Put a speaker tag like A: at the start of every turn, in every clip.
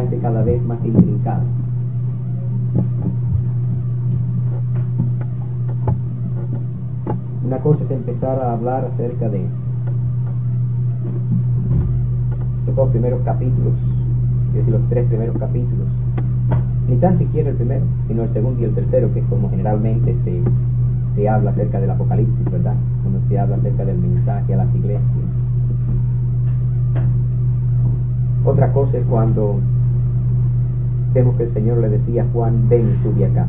A: cada vez más intrincado. Una cosa es empezar a hablar acerca de los dos primeros capítulos, es decir, los tres primeros capítulos, ni tan siquiera el primero, sino el segundo y el tercero, que es como generalmente se habla acerca del Apocalipsis, ¿verdad? Cuando se habla acerca del mensaje a las iglesias. Otra cosa es cuando vemos que el Señor le decía a Juan: ven y sube acá.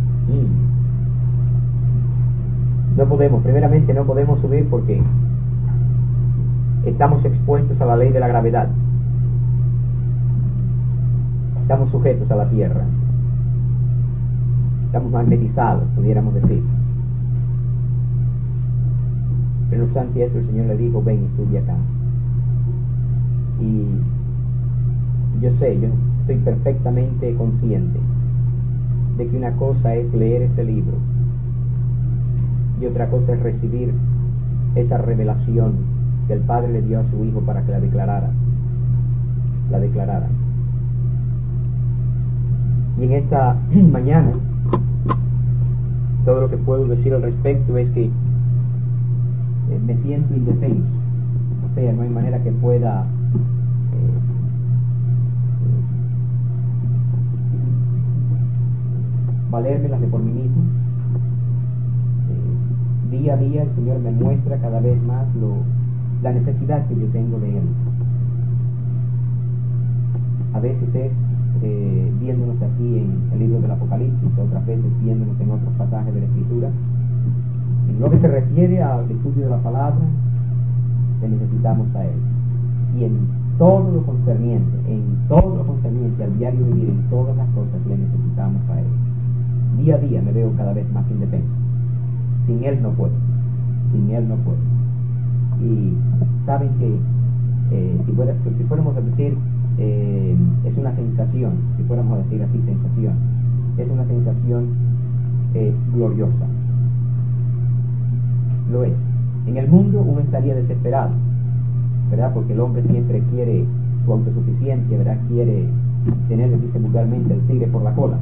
A: No podemos, primeramente no podemos subir porque estamos expuestos a la ley de la gravedad. Estamos sujetos a la tierra. Estamos magnetizados, pudiéramos decir. Pero no obstante eso, el Señor le dijo: ven y sube acá. Y yo estoy perfectamente consciente de que una cosa es leer este libro y otra cosa es recibir esa revelación que el Padre le dio a su Hijo para que la declarara. Y en esta mañana, todo lo que puedo decir al respecto es que me siento indefenso. O sea, no hay manera que pueda valérmelas de por mí mismo. Día a día el Señor me muestra cada vez más la necesidad que yo tengo de Él. A veces es viéndonos aquí en el libro del Apocalipsis, otras veces viéndonos en otros pasajes de la Escritura. En lo que se refiere al estudio de la palabra, le necesitamos a Él. Y en todo lo concerniente al diario vivir, en todas las cosas le necesitamos a Él. Día a día me veo cada vez más indefenso. Sin Él no puedo. Y saben que si fuéramos a decir, es una sensación, si fuéramos a decir así, sensación, es una sensación gloriosa. Lo es. En el mundo uno estaría desesperado, ¿verdad? Porque el hombre siempre quiere su autosuficiencia, ¿verdad? Quiere tener, dice vulgarmente, el tigre por la cola.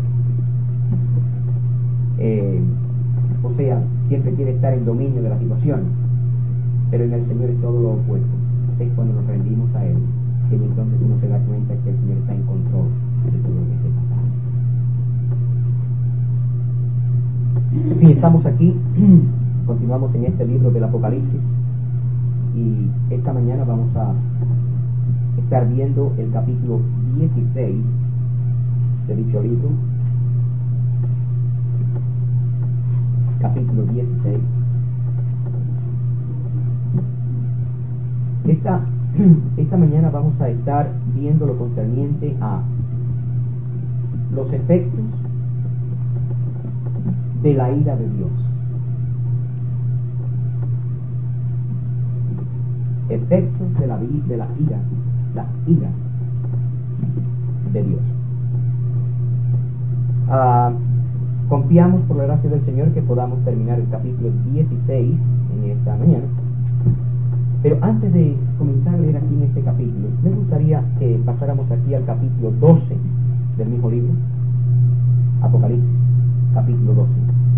A: O sea, siempre quiere estar en dominio de la situación. Pero en el Señor es todo lo opuesto. Es cuando nos rendimos a Él que entonces uno se da cuenta que el Señor está en control de todo lo que esté pasando. Sí, estamos aquí, continuamos en este libro del Apocalipsis, y esta mañana vamos a estar viendo el capítulo 16 de dicho libro. Capítulo 16. Esta mañana vamos a estar viendo lo concerniente a los efectos de la ira de Dios. Efectos de la ira de Dios. Confiamos por la gracia del Señor que podamos terminar el capítulo 16 en esta mañana. Pero antes de comenzar a leer aquí en este capítulo, me gustaría que pasáramos aquí al capítulo 12 del mismo libro, Apocalipsis, capítulo 12.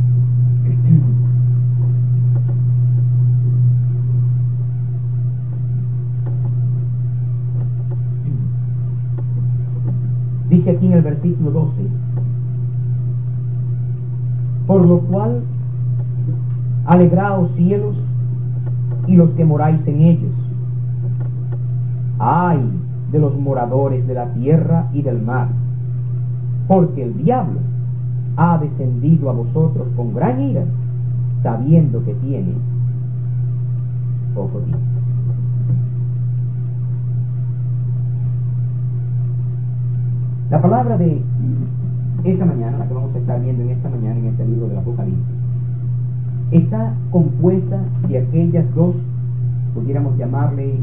A: Dice aquí en el versículo 12: por lo cual, alegraos cielos y los que moráis en ellos. Ay de los moradores de la tierra y del mar, porque el diablo ha descendido a vosotros con gran ira, sabiendo que tiene poco tiempo. La palabra de esta mañana, la que vamos a estar viendo en esta mañana en este libro del Apocalipsis, está compuesta de aquellas dos, pudiéramos llamarle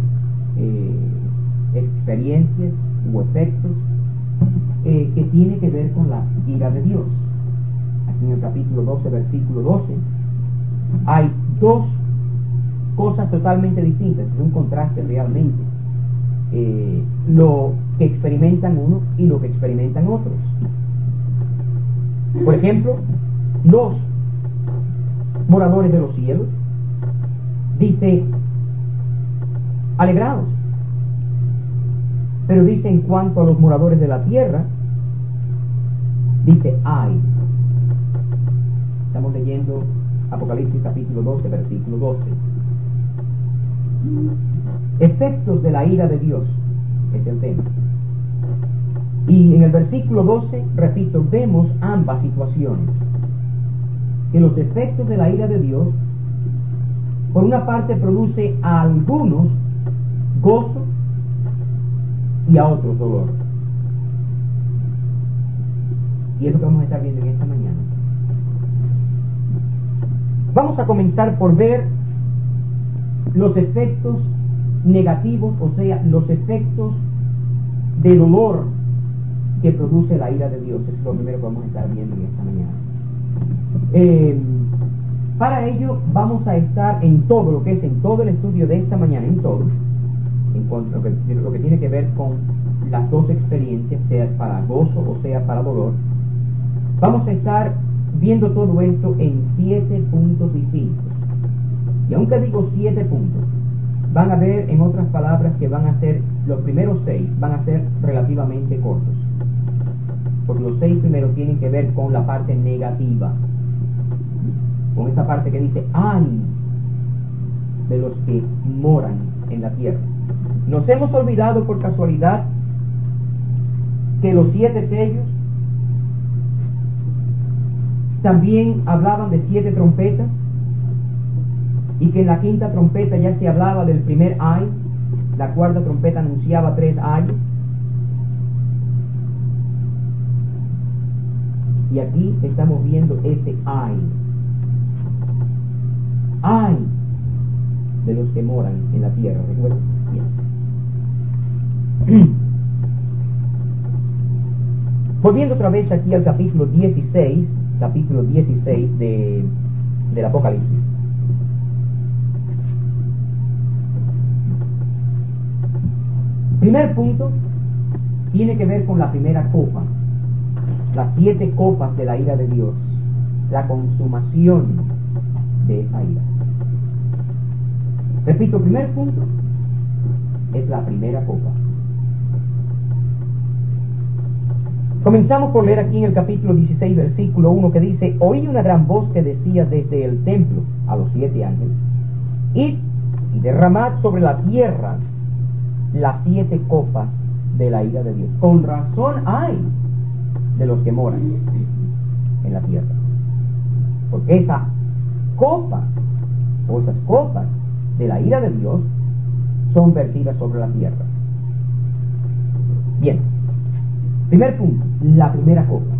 A: experiencias u efectos que tiene que ver con la ira de Dios. Aquí en el capítulo 12, versículo 12, hay dos cosas totalmente distintas, es un contraste realmente. Lo que experimentan unos y lo que experimentan otros. Por ejemplo, los moradores de los cielos, dice, alegrados. Pero dice, en cuanto a los moradores de la tierra, dice, ay. Estamos leyendo Apocalipsis capítulo 12, versículo 12. Efectos de la ira de Dios es el tema. Y en el versículo 12, repito, vemos ambas situaciones. Que los efectos de la ira de Dios, por una parte, produce a algunos gozo y a otros dolor. Y es lo que vamos a estar viendo en esta mañana. Vamos a comenzar por ver los efectos negativos, o sea, los efectos de dolor que produce la ira de Dios. Eso es lo primero que vamos a estar viendo en esta mañana. Para ello vamos a estar en todo lo que es, en todo el estudio de esta mañana, en todo, en cuanto a lo que tiene que ver con las dos experiencias, sea para gozo o sea para dolor. Vamos a estar viendo todo esto en 7 puntos distintos. Y aunque digo 7 puntos, van a ver, en otras palabras, que van a ser, los primeros 6 van a ser relativamente cortos, porque los 6 primeros tienen que ver con la parte negativa, con esa parte que dice, ay de los que moran en la tierra. Nos hemos olvidado por casualidad que los 7 sellos también hablaban de 7 trompetas, y que en la 5ª trompeta ya se hablaba del primer ay, la 4ª trompeta anunciaba 3 ayes. Y aquí estamos viendo ese ay de los que moran en la tierra. ¿Recuerdan? Bien. Volviendo otra vez aquí al capítulo 16 del Apocalipsis. Primer punto tiene que ver con la primera copa, las 7 copas de la ira de Dios, la consumación de esa ira. Repito, primer punto es la primera copa. Comenzamos por leer aquí en el capítulo 16, versículo 1, que dice, oí una gran voz que decía desde el templo a los 7 ángeles, id y derramad sobre la tierra las 7 copas de la ira de Dios. Con razón hay de los que moran en la tierra, porque esa copa o esas copas de la ira de Dios son vertidas sobre la tierra. Bien, primer punto, la primera copa.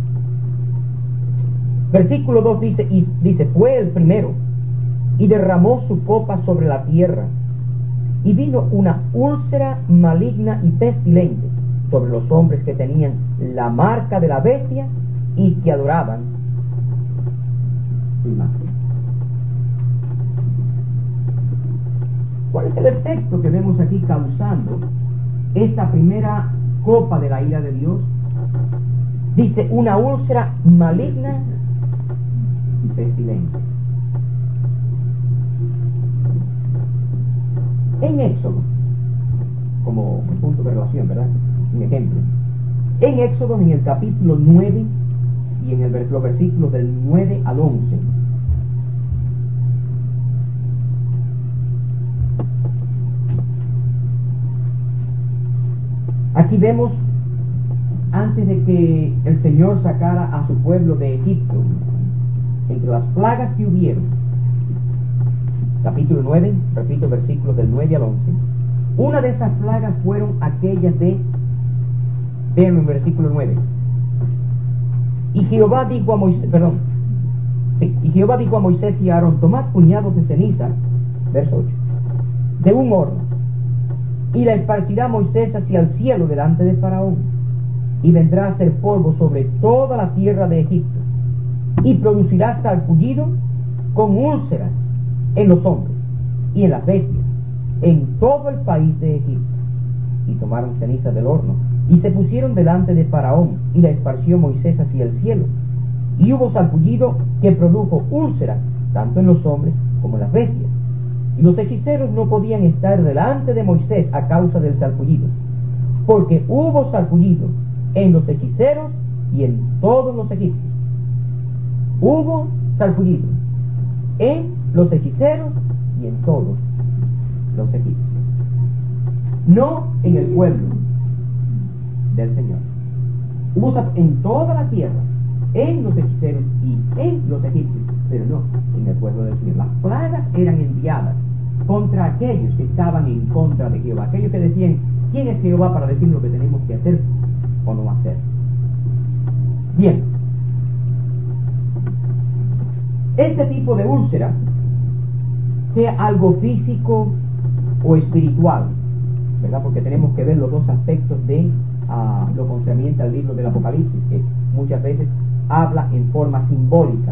A: Versículo 2 dice, fue el primero y derramó su copa sobre la tierra, y vino una úlcera maligna y pestilente sobre los hombres que tenían la marca de la bestia y que adoraban su imagen. ¿Cuál es el efecto que vemos aquí causando esta primera copa de la ira de Dios? Dice, una úlcera maligna y pestilente. En Éxodo, como punto de relación, ¿verdad? Un ejemplo. En Éxodo, en el capítulo 9 y en los versículos del 9 al 11, aquí vemos, antes de que el Señor sacara a su pueblo de Egipto, entre las plagas que hubieron, capítulo 9, repito, versículos del 9 al 11, una de esas plagas fueron aquellas de, vean en versículo 9, y Jehová dijo a Moisés, y a Aarón, tomad puñados de ceniza, verso 8, de un horno, y la esparcirá Moisés hacia el cielo delante de Faraón, y vendrá a ser polvo sobre toda la tierra de Egipto, y producirá sarpullido con úlceras en los hombres y en las bestias, en todo el país de Egipto. y tomaron ceniza del horno, y se pusieron delante de Faraón, y la esparció Moisés hacia el cielo. Y hubo sarpullido que produjo úlceras, tanto en los hombres como en las bestias. Y los hechiceros no podían estar delante de Moisés a causa del sarpullido, porque hubo sarpullido en los hechiceros y en todos los egipcios. Hubo sarpullido en los hechiceros y en todos los egipcios. No en el pueblo del Señor. Hubo en toda la tierra, en los hechiceros y en los egipcios, pero no en el pueblo del Señor. Las plagas eran enviadas contra aquellos que estaban en contra de Jehová, aquellos que decían: ¿quién es Jehová para decir lo que tenemos que hacer o no hacer? Bien, este tipo de úlcera, sea algo físico o espiritual, ¿verdad? Porque tenemos que ver los dos aspectos de lo concerniente al libro del Apocalipsis, que muchas veces habla en forma simbólica.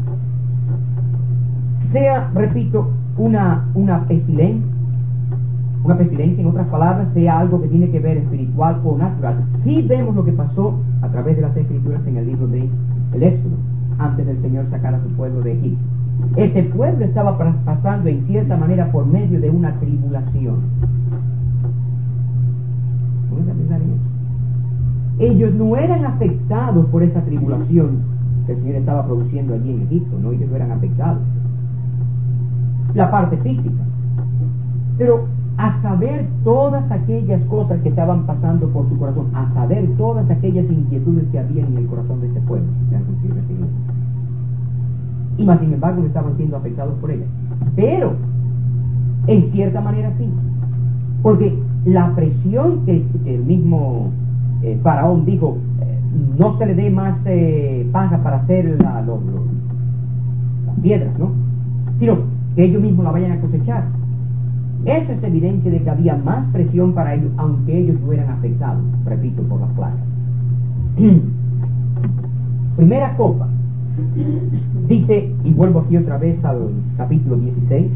A: Sea, repito, una pestilencia, en otras palabras, sea algo que tiene que ver espiritual o natural. Sí vemos lo que pasó a través de las Escrituras en el libro del Éxodo, antes del Señor sacar a su pueblo de Egipto. Ese pueblo estaba pasando en cierta manera por medio de una tribulación. ¿Puedes pensar en eso? Ellos no eran afectados por esa tribulación que el Señor estaba produciendo allí en Egipto, no, ellos no eran afectados. La parte física. Pero a saber todas aquellas cosas que estaban pasando por su corazón, a saber todas aquellas inquietudes que había en el corazón de ese pueblo, y más sin embargo no estaban siendo afectados por ellas. Pero en cierta manera sí, porque la presión que el mismo Faraón dijo, no se le dé más paja para hacer las piedras, ¿no? Sino que ellos mismos la vayan a cosechar. Eso es evidencia de que había más presión para ellos, aunque ellos no eran afectados, repito, por las plagas. Primera copa. Dice, y vuelvo aquí otra vez al capítulo 16,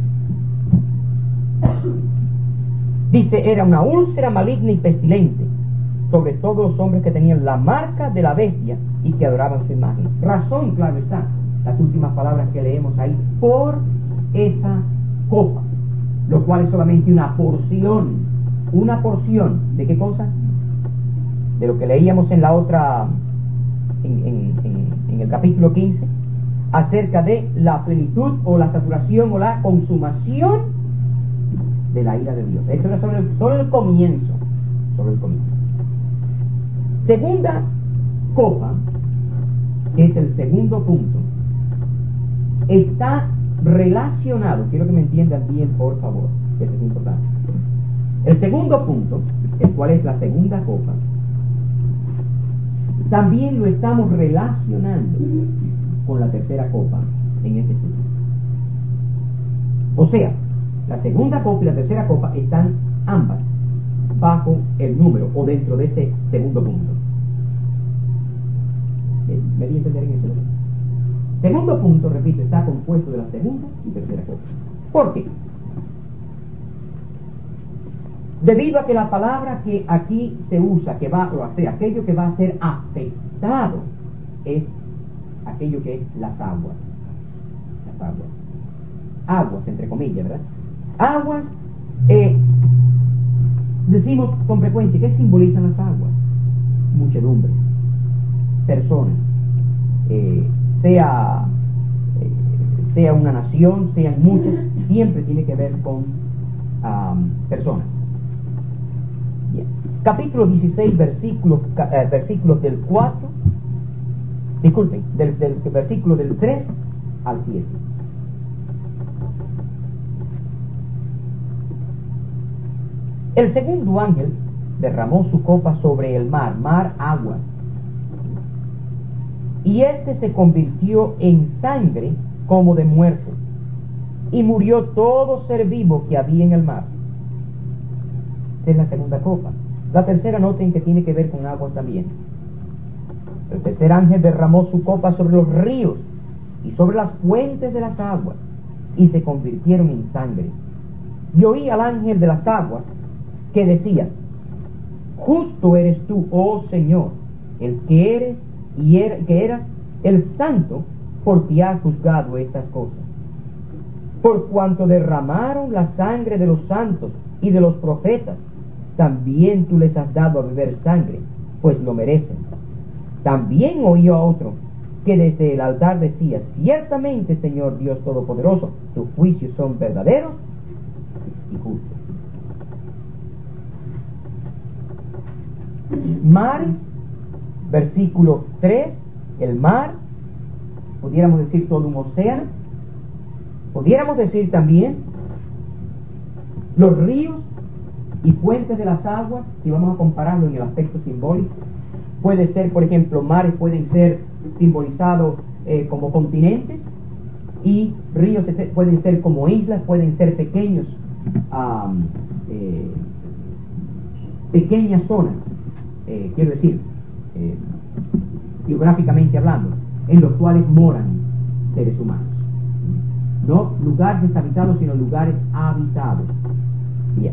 A: dice: era una úlcera maligna y pestilente sobre todos los hombres que tenían la marca de la bestia y que adoraban su imagen. Razón, claro está, las últimas palabras que leemos ahí, por esa copa, lo cual es solamente una porción. ¿De qué cosa? De lo que leíamos en la otra, en el capítulo 15, acerca de la plenitud o la saturación o la consumación de la ira de Dios. Eso era sobre el comienzo. Segunda copa, que es el segundo punto, está relacionado, quiero que me entiendan bien, por favor, que esto es importante. El segundo punto, el cual es la segunda copa, también lo estamos relacionando con la tercera copa en este estudio. O sea, la segunda copa y la tercera copa están ambas bajo el número o dentro de ese segundo punto. ¿Me di a entender en eso? Segundo punto, repito, está compuesto de la segunda y tercera copa. ¿Por qué? Debido a que la palabra que aquí se usa, que va a ser aquello que va a ser afectado, es aquello que es las aguas. Aguas, entre comillas, ¿verdad? Aguas, decimos con frecuencia, ¿qué simbolizan las aguas? Muchedumbre, personas, sea una nación, sean muchas, siempre tiene que ver con personas. Bien. Capítulo 16, versículos del 4, disculpen, del versículo del 3 al 7. El segundo ángel derramó su copa sobre el mar, aguas, y éste se convirtió en sangre como de muerto, y murió todo ser vivo que había en el mar. Esta es la segunda copa. La tercera, noten que tiene que ver con aguas también. El tercer ángel derramó su copa sobre los ríos y sobre las fuentes de las aguas, y se convirtieron en sangre. Y oí al ángel de las aguas que decía: justo eres tú, oh Señor, el que eres que eras el santo, porque has juzgado estas cosas. Por cuanto derramaron la sangre de los santos y de los profetas, también tú les has dado a beber sangre, pues lo merecen. También oí a otro que desde el altar decía: ciertamente, Señor Dios Todopoderoso, tus juicios son verdaderos y justos. Mares, versículo 3, el mar, pudiéramos decir todo un océano, pudiéramos decir también los ríos y fuentes de las aguas, si vamos a compararlo en el aspecto simbólico. Puede ser, por ejemplo, mares pueden ser simbolizados como continentes, y ríos pueden ser como islas, pueden ser pequeños, pequeñas zonas, quiero decir, geográficamente hablando, en los cuales moran seres humanos. No lugares deshabitados, sino lugares habitados. Bien.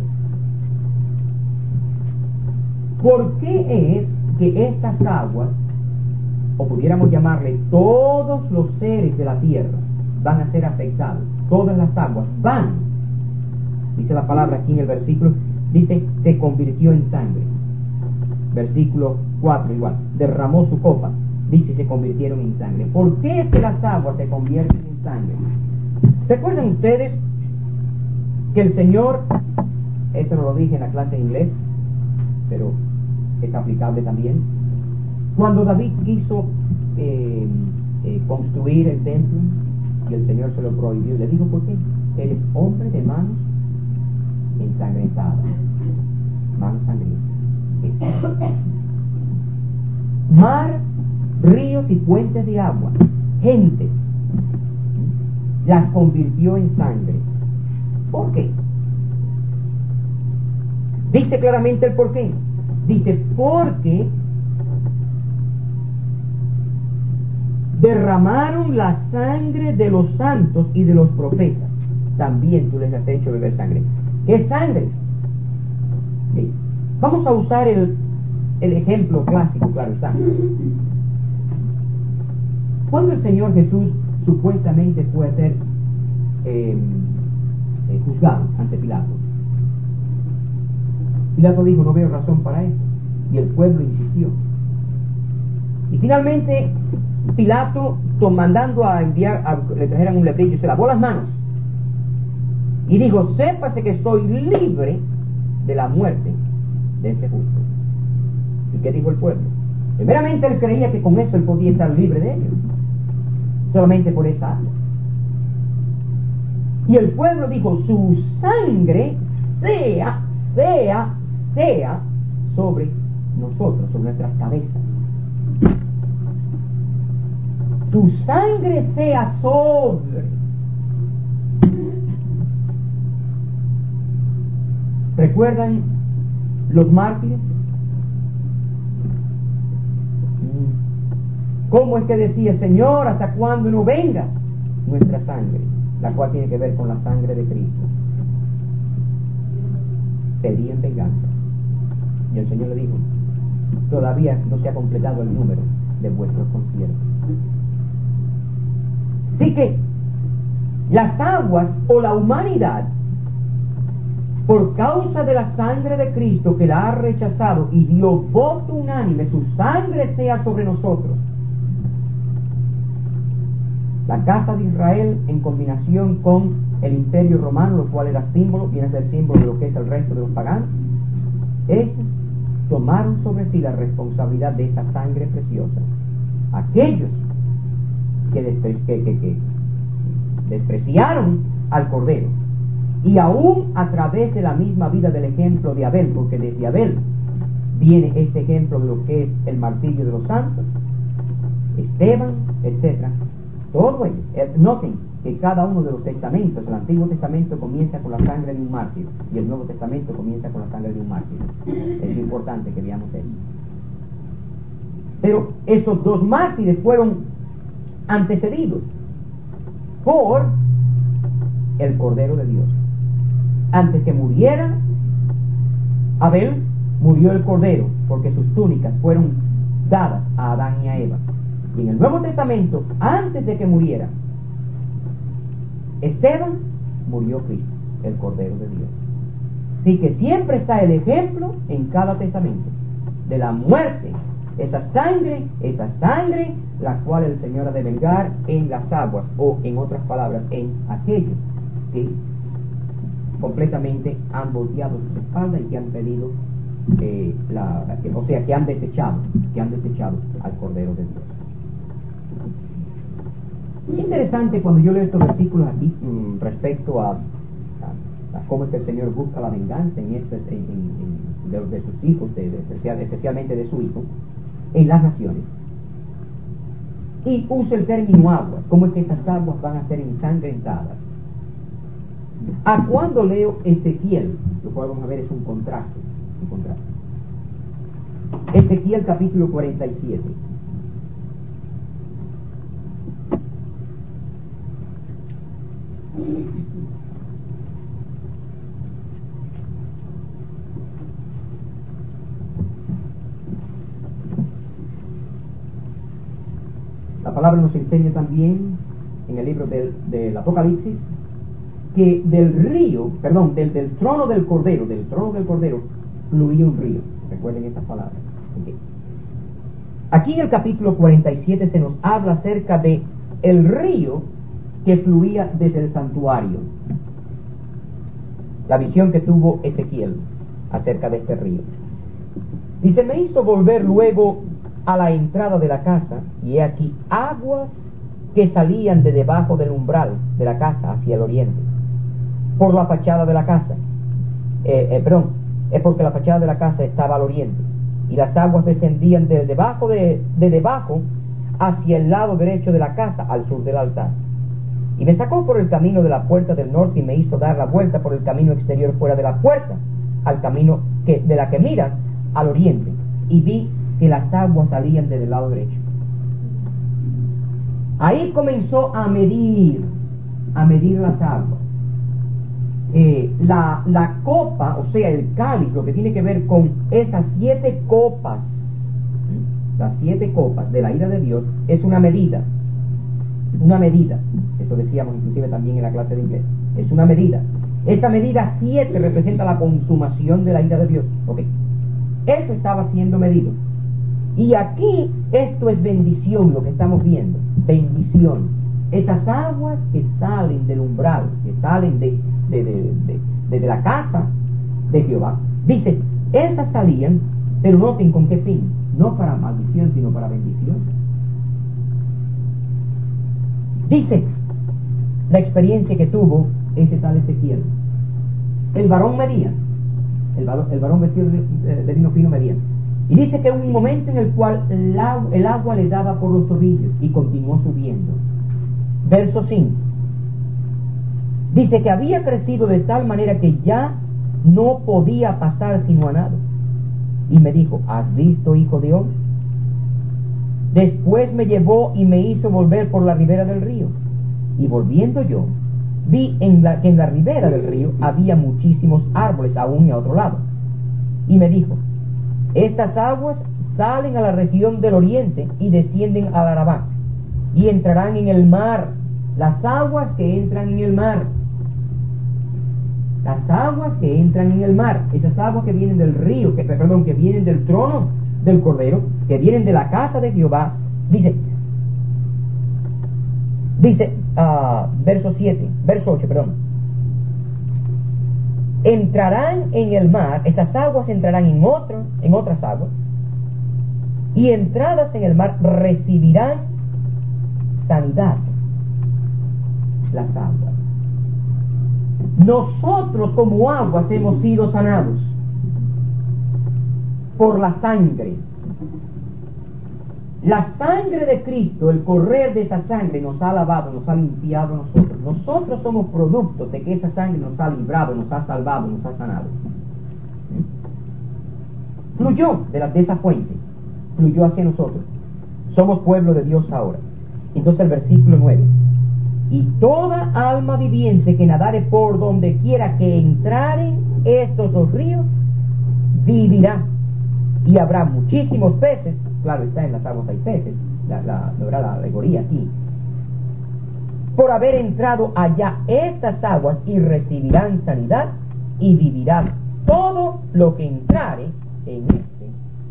A: ¿Por qué es que estas aguas, o pudiéramos llamarle todos los seres de la tierra, van a ser afectados? Todas las aguas van, dice la palabra aquí en el versículo, dice, se convirtió en sangre. Versículo 4 igual, derramó su copa, dice, se convirtieron en sangre. ¿Por qué es que las aguas se convierten en sangre? ¿Recuerdan ustedes que el Señor, esto no lo dije en la clase de inglés, pero es aplicable también, cuando David quiso construir el templo y el Señor se lo prohibió, le dijo: ¿por qué? Eres hombre de manos ensangrentadas, manos sangrientas. Mar, ríos y fuentes de agua, gentes, las convirtió en sangre. ¿Por qué? Dice claramente el por qué. Dice: porque derramaron la sangre de los santos y de los profetas, también tú les has hecho beber sangre. ¿Qué es sangre? ¿Sí? Vamos a usar el ejemplo clásico, claro está. Cuando el Señor Jesús supuestamente fue a ser juzgado ante Pilato, Pilato dijo: no veo razón para esto, y el pueblo insistió. Y finalmente Pilato, mandando a enviar, le trajeran un lebrillo, se lavó las manos y dijo: sépase que estoy libre de la muerte de este justo. ¿Y qué dijo el pueblo? Primeramente él creía que con eso él podía estar libre de ellos, solamente por esa agua. Y el pueblo dijo: su sangre sea sobre nosotros, sobre nuestras cabezas. Tu sangre sea sobre. ¿Recuerdan los mártires? ¿Cómo es que decía: Señor, ¿hasta cuándo no venga nuestra sangre? La cual tiene que ver con la sangre de Cristo. Pedían venganza. Y el Señor le dijo: todavía no se ha completado el número de vuestros conciertos. Así que las aguas o la humanidad, por causa de la sangre de Cristo que la ha rechazado y dio voto unánime, su sangre sea sobre nosotros. La casa de Israel, en combinación con el imperio romano, lo cual era símbolo, viene a ser símbolo de lo que es el resto de los paganos, ellos tomaron sobre sí la responsabilidad de esa sangre preciosa. Aquellos que despreciaron al Cordero, y aún a través de la misma vida del ejemplo de Abel, porque desde Abel viene este ejemplo de lo que es el martirio de los santos, Esteban, etcétera. Todo ello. Noten que cada uno de los testamentos, el Antiguo Testamento comienza con la sangre de un mártir y el Nuevo Testamento comienza con la sangre de un mártir. Es importante que veamos eso. Pero esos dos mártires fueron antecedidos por el Cordero de Dios. Antes que muriera Abel, murió el Cordero, porque sus túnicas fueron dadas a Adán y a Eva. Y en el Nuevo Testamento, antes de que muriera Esteban, murió Cristo, el Cordero de Dios. Así que siempre está el ejemplo en cada testamento de la muerte, esa sangre la cual el Señor ha de vengar en las aguas, o en otras palabras, en aquellos que completamente han volteado sus espaldas y que han pedido que han desechado al Cordero de Dios. Es interesante cuando yo leo estos versículos aquí respecto a cómo es que el Señor busca la venganza de sus hijos, especialmente de su hijo, en las naciones. Y usa el término aguas, cómo es que esas aguas van a ser ensangrentadas. A cuando leo Ezequiel, lo cual vamos a ver es un contraste. Ezequiel capítulo 47. La palabra nos enseña también en el libro del Apocalipsis que del trono del Cordero fluía un río. Recuerden esas palabras. Okay. Aquí en el capítulo 47 se nos habla acerca de el río que fluía desde el santuario. La visión que tuvo Ezequiel acerca de este río. Dice: me hizo volver luego a la entrada de la casa, y he aquí aguas que salían de debajo del umbral de la casa hacia el oriente, por la fachada de la casa. Es porque la fachada de la casa estaba al oriente, y las aguas descendían de debajo hacia el lado derecho de la casa, al sur del altar. Y me sacó por el camino de la puerta del norte, y me hizo dar la vuelta por el camino exterior fuera de la puerta, al camino de la que mira al oriente, y vi que las aguas salían desde el lado derecho. Ahí comenzó a medir las aguas. La copa, o sea, el cáliz, lo que tiene que ver con esas 7 copas, las 7 copas de la ira de Dios, es una medida. Eso decíamos inclusive también en la clase de inglés. Es una medida. Esa medida 7 representa la consumación de la ira de Dios. Ok. Eso estaba siendo medido. Y aquí esto es bendición, lo que estamos viendo. Bendición. Esas aguas que salen del umbral, que salen de la casa de Jehová, dice, esas salían, pero noten con qué fin. No para maldición, sino para bendición. Dice la experiencia que tuvo ese tal Ezequiel. El varón medía, el varón vestido de lino fino medía. Y dice que hubo un momento en el cual el agua le daba por los tobillos y continuó subiendo. Verso 5. Dice que había crecido de tal manera que ya no podía pasar sino a nado. Y me dijo: ¿has visto, hijo de hombre? Después me llevó y me hizo volver por la ribera del río. Y volviendo yo, vi que en la ribera del río había muchísimos árboles aún y a otro lado. Y me dijo: estas aguas salen a la región del oriente y descienden al Arabá, y entrarán en el mar. Las aguas que entran en el mar. Las aguas que entran en el mar. Esas aguas que vienen del río, que vienen del trono del Cordero, que vienen de la casa de Jehová. Dice, verso 8, entrarán en el mar, esas aguas entrarán en otras aguas, y entradas en el mar recibirán sanidad las aguas. Nosotros como aguas hemos sido sanados por la sangre. La sangre de Cristo, el correr de esa sangre nos ha lavado, nos ha limpiado a nosotros. Nosotros somos productos de que esa sangre nos ha librado, nos ha salvado, nos ha sanado. Fluyó de esa fuente, fluyó hacia nosotros. Somos pueblo de Dios ahora. Entonces el versículo 9. Y toda alma viviente que nadare por donde quiera que entraren estos dos ríos, vivirá. Y habrá muchísimos peces, claro está, en las aguas hay peces, no era la alegoría aquí, por haber entrado allá estas aguas, y recibirán sanidad y vivirá todo lo que entrare en este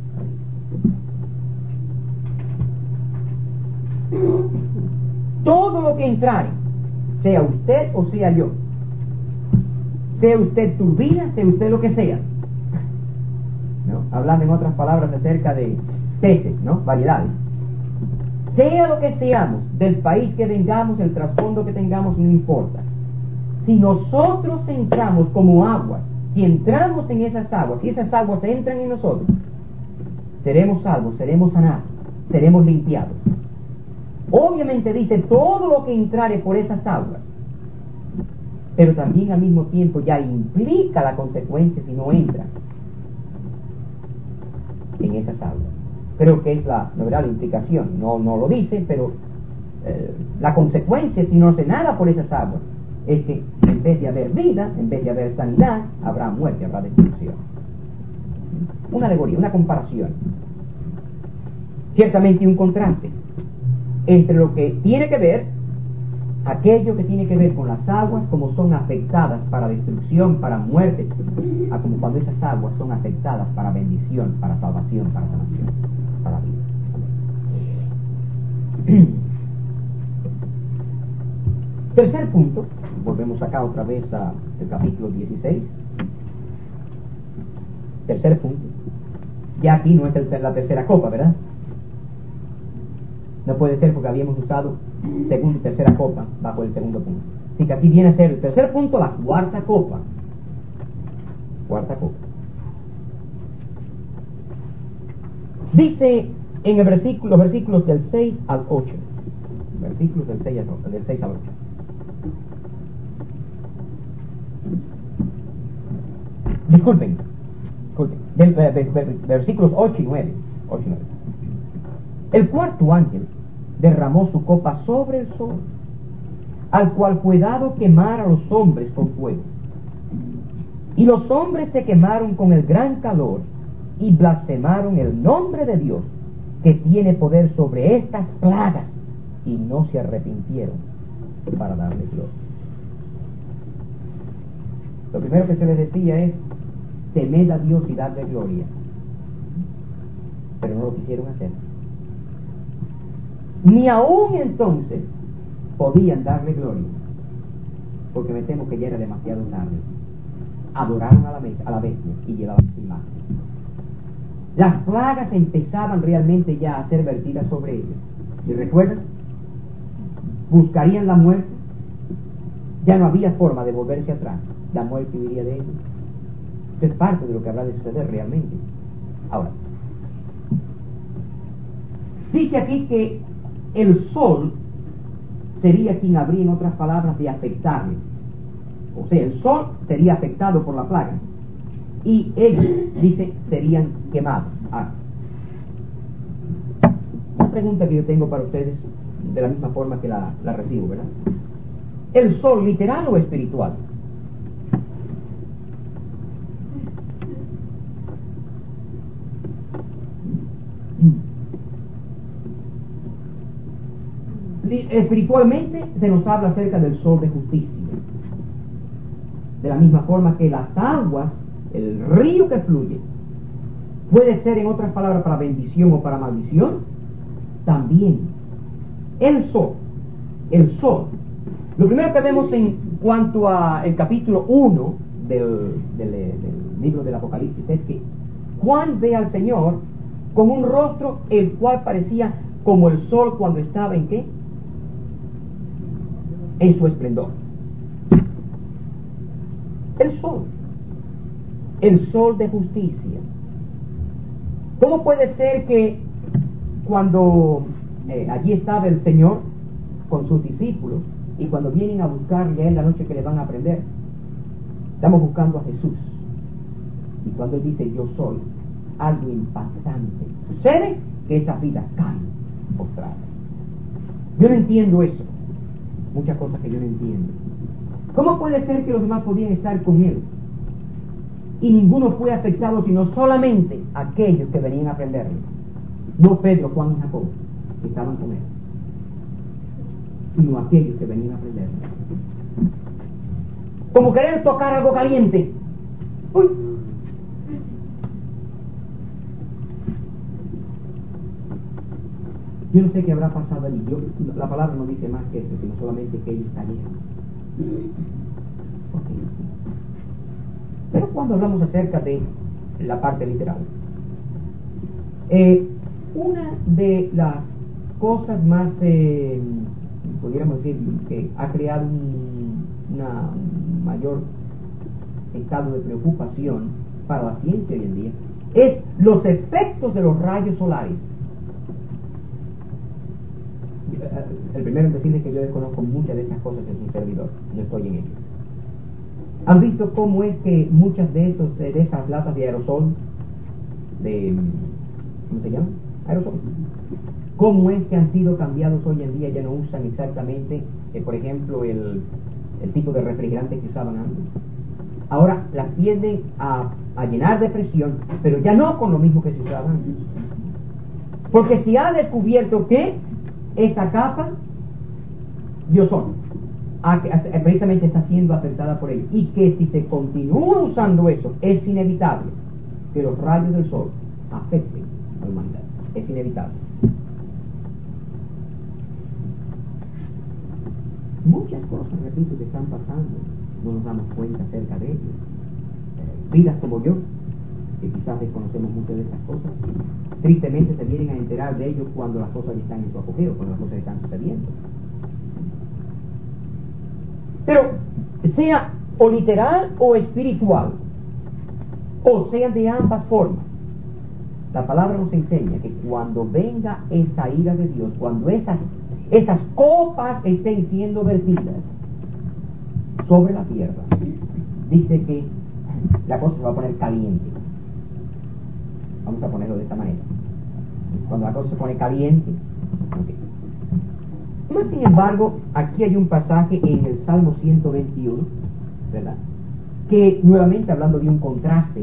A: río. Todo lo que entrare, sea usted o sea yo, sea usted turbina, sea usted lo que sea, ¿no? Hablando en otras palabras acerca de peces, ¿no? Variedades. Sea lo que seamos, del país que vengamos, el trasfondo que tengamos, no importa. Si nosotros entramos como aguas, si entramos en esas aguas, si esas aguas entran en nosotros, seremos salvos, seremos sanados, seremos limpiados. Obviamente dice todo lo que entrare por esas aguas, pero también al mismo tiempo ya implica la consecuencia si no entra en esas aguas. Creo que es la implicación, no lo dice, pero la consecuencia si no hace nada por esas aguas es que en vez de haber vida, en vez de haber sanidad, habrá muerte, habrá destrucción. Una alegoría, una comparación, ciertamente un contraste entre lo que tiene que ver, aquello que tiene que ver con las aguas, como son afectadas para destrucción, para muerte, a como cuando esas aguas son afectadas para bendición, para salvación, para sanación, para vida. Tercer punto, volvemos acá otra vez al capítulo 16. Tercer punto, ya aquí no es la tercera copa, ¿verdad? No puede ser porque habíamos usado segunda y tercera copa bajo el segundo punto. Así que aquí viene a ser el tercer punto, la cuarta copa. Cuarta copa. Dice en el los versículos del 6 al 8. Versículos del 6 al 8. Disculpen. Versículos 8 y 9. 8 y 9. El cuarto ángel derramó su copa sobre el sol, al cual fue dado quemar a los hombres con fuego. Y los hombres se quemaron con el gran calor y blasfemaron el nombre de Dios, que tiene poder sobre estas plagas, y no se arrepintieron para darle gloria. Lo primero que se les decía es: temed a Dios y dadle gloria. Pero no lo quisieron hacer. Ni aún entonces podían darle gloria, porque me temo que ya era demasiado tarde. Adoraron a la bestia y llevaban su imagen. Las plagas empezaban realmente ya a ser vertidas sobre ellos. ¿Y recuerdan? Buscarían la muerte. Ya no había forma de volverse atrás. La muerte huiría de ellos. Esto es parte de lo que habrá de suceder realmente. Ahora, dice aquí que el sol sería quien habría, en otras palabras, de afectarles. O sea, el sol sería afectado por la plaga y ellos, dice, serían quemados. Una pregunta que yo tengo para ustedes, de la misma forma que la recibo, ¿verdad? ¿El sol literal o espiritual? Espiritualmente se nos habla acerca del sol de justicia. De la misma forma que las aguas, el río que fluye, puede ser, en otras palabras, para bendición o para maldición. También el sol. Lo primero que vemos en cuanto a el capítulo 1 del libro del Apocalipsis es que Juan ve al Señor con un rostro el cual parecía como el sol cuando estaba ¿en qué? En su esplendor. El sol de justicia. ¿Cómo puede ser que cuando allí estaba el Señor con sus discípulos y cuando vienen a buscarle a él la noche que le van a prender, estamos buscando a Jesús, y cuando él dice yo soy, algo impactante sucede, que esas vidas caen postradas? Yo no entiendo eso, muchas cosas que yo no entiendo. ¿Cómo puede ser que los demás podían estar con él y ninguno fue afectado sino solamente aquellos que venían a aprenderlo. No Pedro, Juan y Jacobo, que estaban con él, sino aquellos que venían a aprenderlo. Como querer tocar algo caliente. ¡Uy! Yo no sé qué habrá pasado allí. La palabra no dice más que eso, sino solamente que ellos cayeron. Okay. Pero cuando hablamos acerca de la parte literal, una de las cosas más, pudiéramos decir, que ha creado una mayor estado de preocupación para la ciencia hoy en día, es los efectos de los rayos solares. El primero en decirles que yo desconozco muchas de esas cosas es un servidor, no estoy en ello. ¿Han visto cómo es que muchas de esas latas de aerosol, ¿cómo se llama? Aerosol. ¿Cómo es que han sido cambiados hoy en día? Ya no usan exactamente, por ejemplo, el tipo de refrigerante que usaban antes. Ahora las tienden a llenar de presión, pero ya no con lo mismo que se usaba antes. Porque se ha descubierto que esa capa de ozono precisamente está siendo afectada por ello, y que si se continúa usando eso, es inevitable que los rayos del sol afecten a la humanidad. Es inevitable. Muchas cosas, repito, que están pasando, no nos damos cuenta acerca de ello. Vidas como yo, que quizás desconocemos muchas de esas cosas, tristemente se vienen a enterar de ello cuando las cosas están en su apogeo, cuando las cosas están sucediendo. Pero sea o literal o espiritual, o sea de ambas formas, la palabra nos enseña que cuando venga esa ira de Dios, cuando esas copas estén siendo vertidas sobre la tierra, dice que la cosa se va a poner caliente. Vamos a ponerlo de esta manera. Cuando la cosa se pone caliente, okay. Más sin embargo, aquí hay un pasaje en el Salmo 121, ¿verdad?, que nuevamente, hablando de un contraste,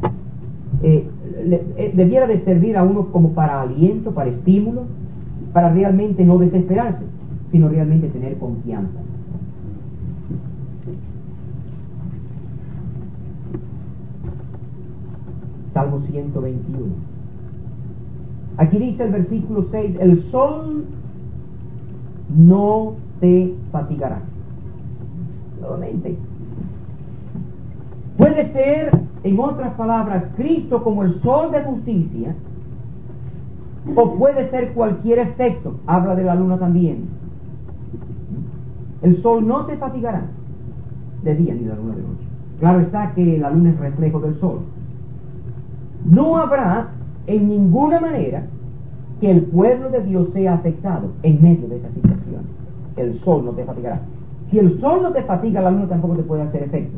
A: debiera de servir a uno como para aliento, para estímulo, para realmente no desesperarse, sino realmente tener confianza. Salmo 121. Aquí dice el versículo 6, el sol no te fatigará. Nuevamente. Puede ser, en otras palabras, Cristo como el sol de justicia, o puede ser cualquier efecto. Habla de la luna también. El sol no te fatigará de día ni la luna de noche. Claro está que la luna es reflejo del sol. No habrá en ninguna manera que el pueblo de Dios sea afectado en medio de esa situación. El sol no te fatigará. Si el sol no te fatiga, la luna tampoco te puede hacer efecto.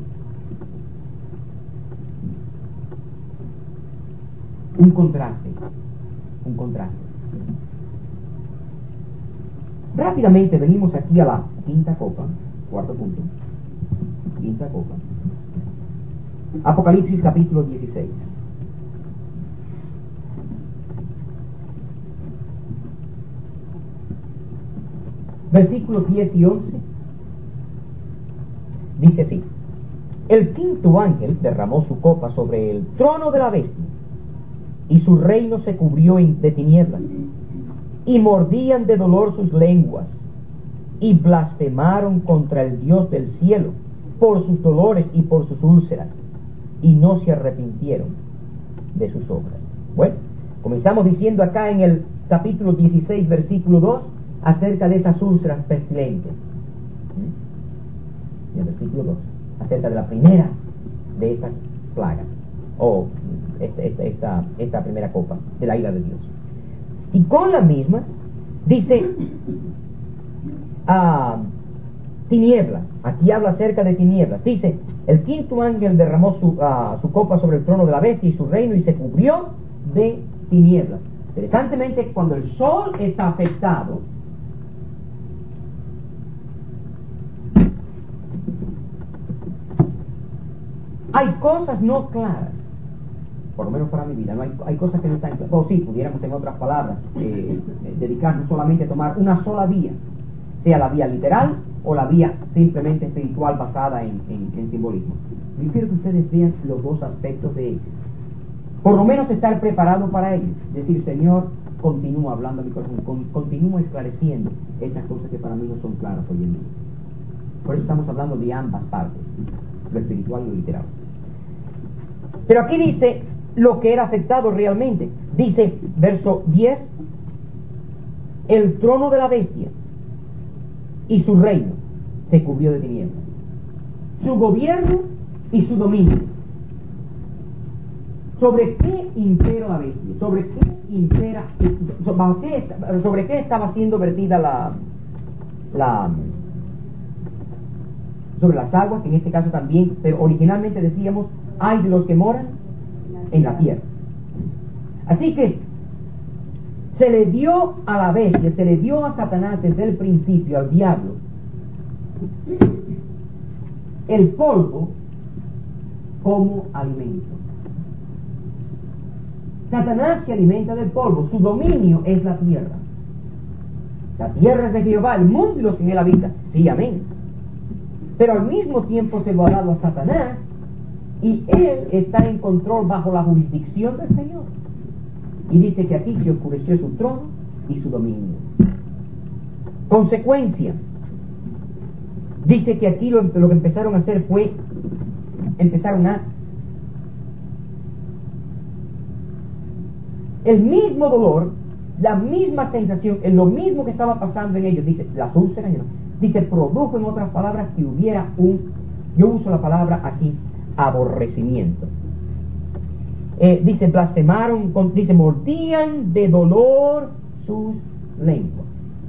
A: Un contraste. Rápidamente venimos aquí a la quinta copa, cuarto punto. Quinta copa. Apocalipsis capítulo 16. Versículos 10 y 11. Dice así: el quinto ángel derramó su copa sobre el trono de la bestia, y su reino se cubrió de tinieblas, y mordían de dolor sus lenguas, y blasfemaron contra el Dios del cielo por sus dolores y por sus úlceras, y no se arrepintieron de sus obras. Bueno, comenzamos diciendo acá en el capítulo 16, versículo 2, acerca de esas úlceras pestilentes. En el versículo 2, acerca de la primera de estas plagas, o esta primera copa de la ira de Dios. Y con la misma dice tinieblas. Aquí habla acerca de tinieblas. Dice: el quinto ángel derramó su copa sobre el trono de la bestia y su reino, y se cubrió de tinieblas. Interesantemente, cuando el sol está afectado, Hay cosas no claras, por lo menos para mi vida, hay cosas que no están claras. O sí, pudiéramos en otras palabras dedicarnos solamente a tomar una sola vía, sea la vía literal o la vía simplemente espiritual basada en simbolismo. Yo quiero que ustedes vean los dos aspectos de ello. Por lo menos estar preparado para ello. Decir, Señor, continúa hablando a mi corazón, continúa esclareciendo estas cosas que para mí no son claras hoy en día. Por eso estamos hablando de ambas partes, lo espiritual y lo literal. Pero aquí dice lo que era aceptado realmente. Dice, verso 10, el trono de la bestia y su reino se cubrió de tinieblas, su gobierno y su dominio. ¿Sobre qué impera la bestia? ¿Sobre qué estaba siendo vertida sobre las aguas, que en este caso también, pero originalmente decíamos, hay de los que moran en la tierra? Así que se le dio a la bestia, se le dio a Satanás desde el principio, al diablo, el polvo como alimento. Satanás se alimenta del polvo, su dominio es la tierra. La tierra es de Jehová, el mundo y los que en él habitan. Sí, amén. Pero al mismo tiempo se lo ha dado a Satanás y él está en control bajo la jurisdicción del Señor. Y dice que aquí se oscureció su trono y su dominio. Consecuencia, dice que aquí lo que empezaron a hacer fue, el mismo dolor, la misma sensación, en lo mismo que estaba pasando en ellos, dice, las úlceras, dice, produjo en otras palabras que hubiera yo uso la palabra aquí, aborrecimiento. Dice, blasfemaron, dice, mordían de dolor sus lenguas.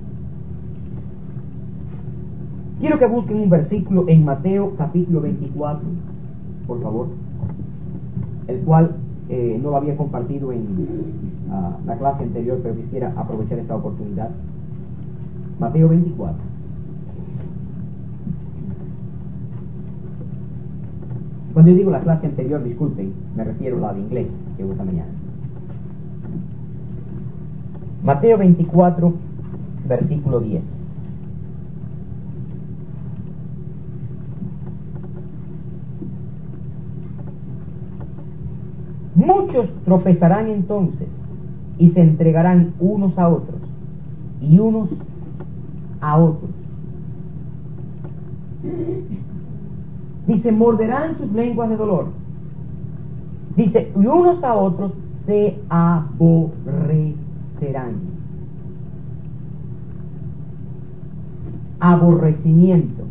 A: Quiero que busquen un versículo en Mateo capítulo 24, por favor, el cual no lo había compartido en la clase anterior, pero quisiera aprovechar esta oportunidad. Mateo 24. Cuando yo digo la clase anterior, disculpen, me refiero a la de inglés que hubo esta mañana. Mateo 24, versículo 10. Muchos tropezarán entonces y se entregarán unos a otros y unos a otros. Dice, morderán sus lenguas de dolor. Dice, y unos a otros se aborrecerán. Aborrecimiento.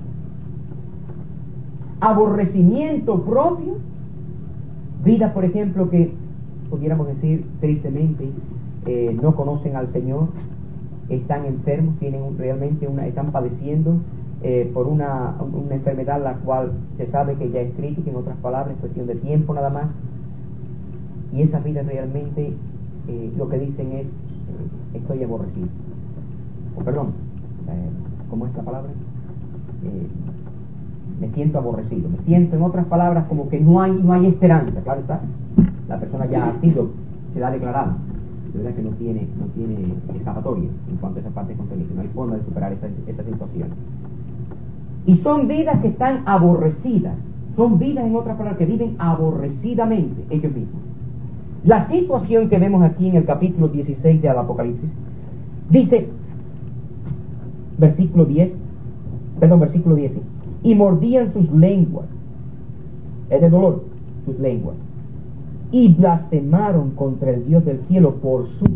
A: Aborrecimiento propio. Vidas, por ejemplo, que pudiéramos decir tristemente no conocen al Señor, están enfermos, están padeciendo por una enfermedad la cual se sabe que ya es crítica, en otras palabras, es cuestión de tiempo nada más, y esas vidas realmente lo que dicen es estoy aborrecido, o perdón, ¿cómo es la palabra? Me siento aborrecido, me siento, en otras palabras, como que no hay esperanza. Claro está, la persona ya ha sido, se la ha declarado, de verdad que no tiene escapatoria en cuanto a esa parte contenido, no hay forma de superar esa situación. Y son vidas que están aborrecidas, son vidas, en otras palabras, que viven aborrecidamente ellos mismos. La situación que vemos aquí en el capítulo 16 del Apocalipsis dice, versículo 10, y mordían sus lenguas, es de dolor, sus lenguas, y blasfemaron contra el Dios del cielo por sus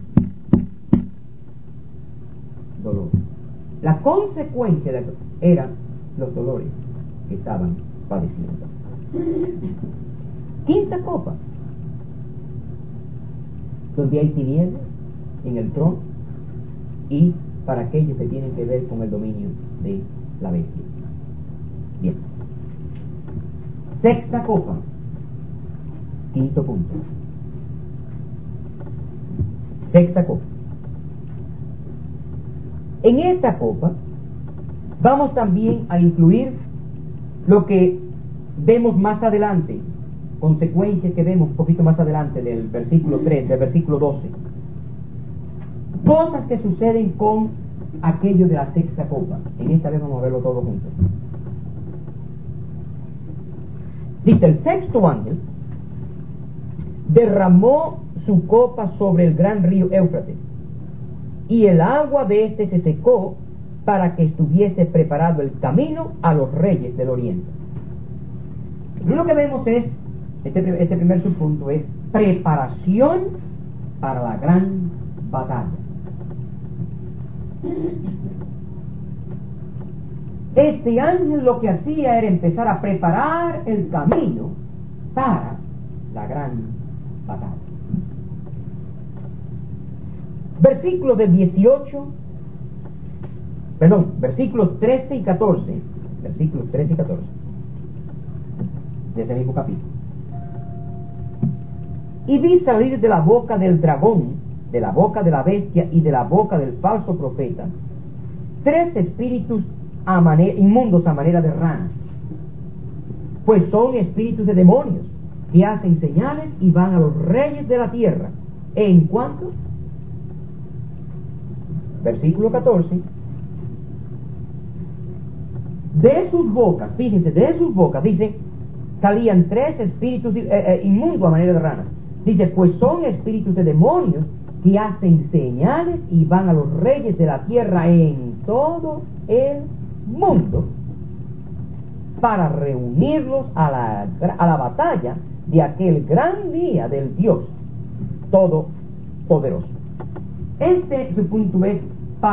A: dolores. La consecuencia de esto eran los dolores que estaban padeciendo. Quinta copa, donde hay tinieblas en el trono y para aquellos que tienen que ver con el dominio de la bestia. Bien. Sexta copa, quinto punto. Sexta copa. En esta copa vamos también a incluir lo que vemos más adelante, consecuencias que vemos un poquito más adelante del versículo 3, del versículo 12. Cosas que suceden con aquello de la sexta copa. En esta vez vamos a verlo todo juntos. Dice, el sexto ángel derramó su copa sobre el gran río Éufrates, y el agua de este se secó para que estuviese preparado el camino a los reyes del oriente. Lo que vemos es, este primer subpunto es preparación para la gran batalla. Este ángel lo que hacía era empezar a preparar el camino para la gran batalla. Versículos del 18, versículos 13 y 14, versículos 13 y 14, de ese mismo capítulo. Y vi salir de la boca del dragón, de la boca de la bestia y de la boca del falso profeta, 3 espíritus inmundos a manera de ranas, pues son espíritus de demonios que hacen señales y van a los reyes de la tierra. En cuanto, versículo 14, de sus bocas, fíjense, de sus bocas, dice, salían 3 espíritus inmundos a manera de ranas. Dice, pues son espíritus de demonios que hacen señales y van a los reyes de la tierra en todo el mundo para reunirlos a la batalla de aquel gran día del Dios Todopoderoso. Su punto es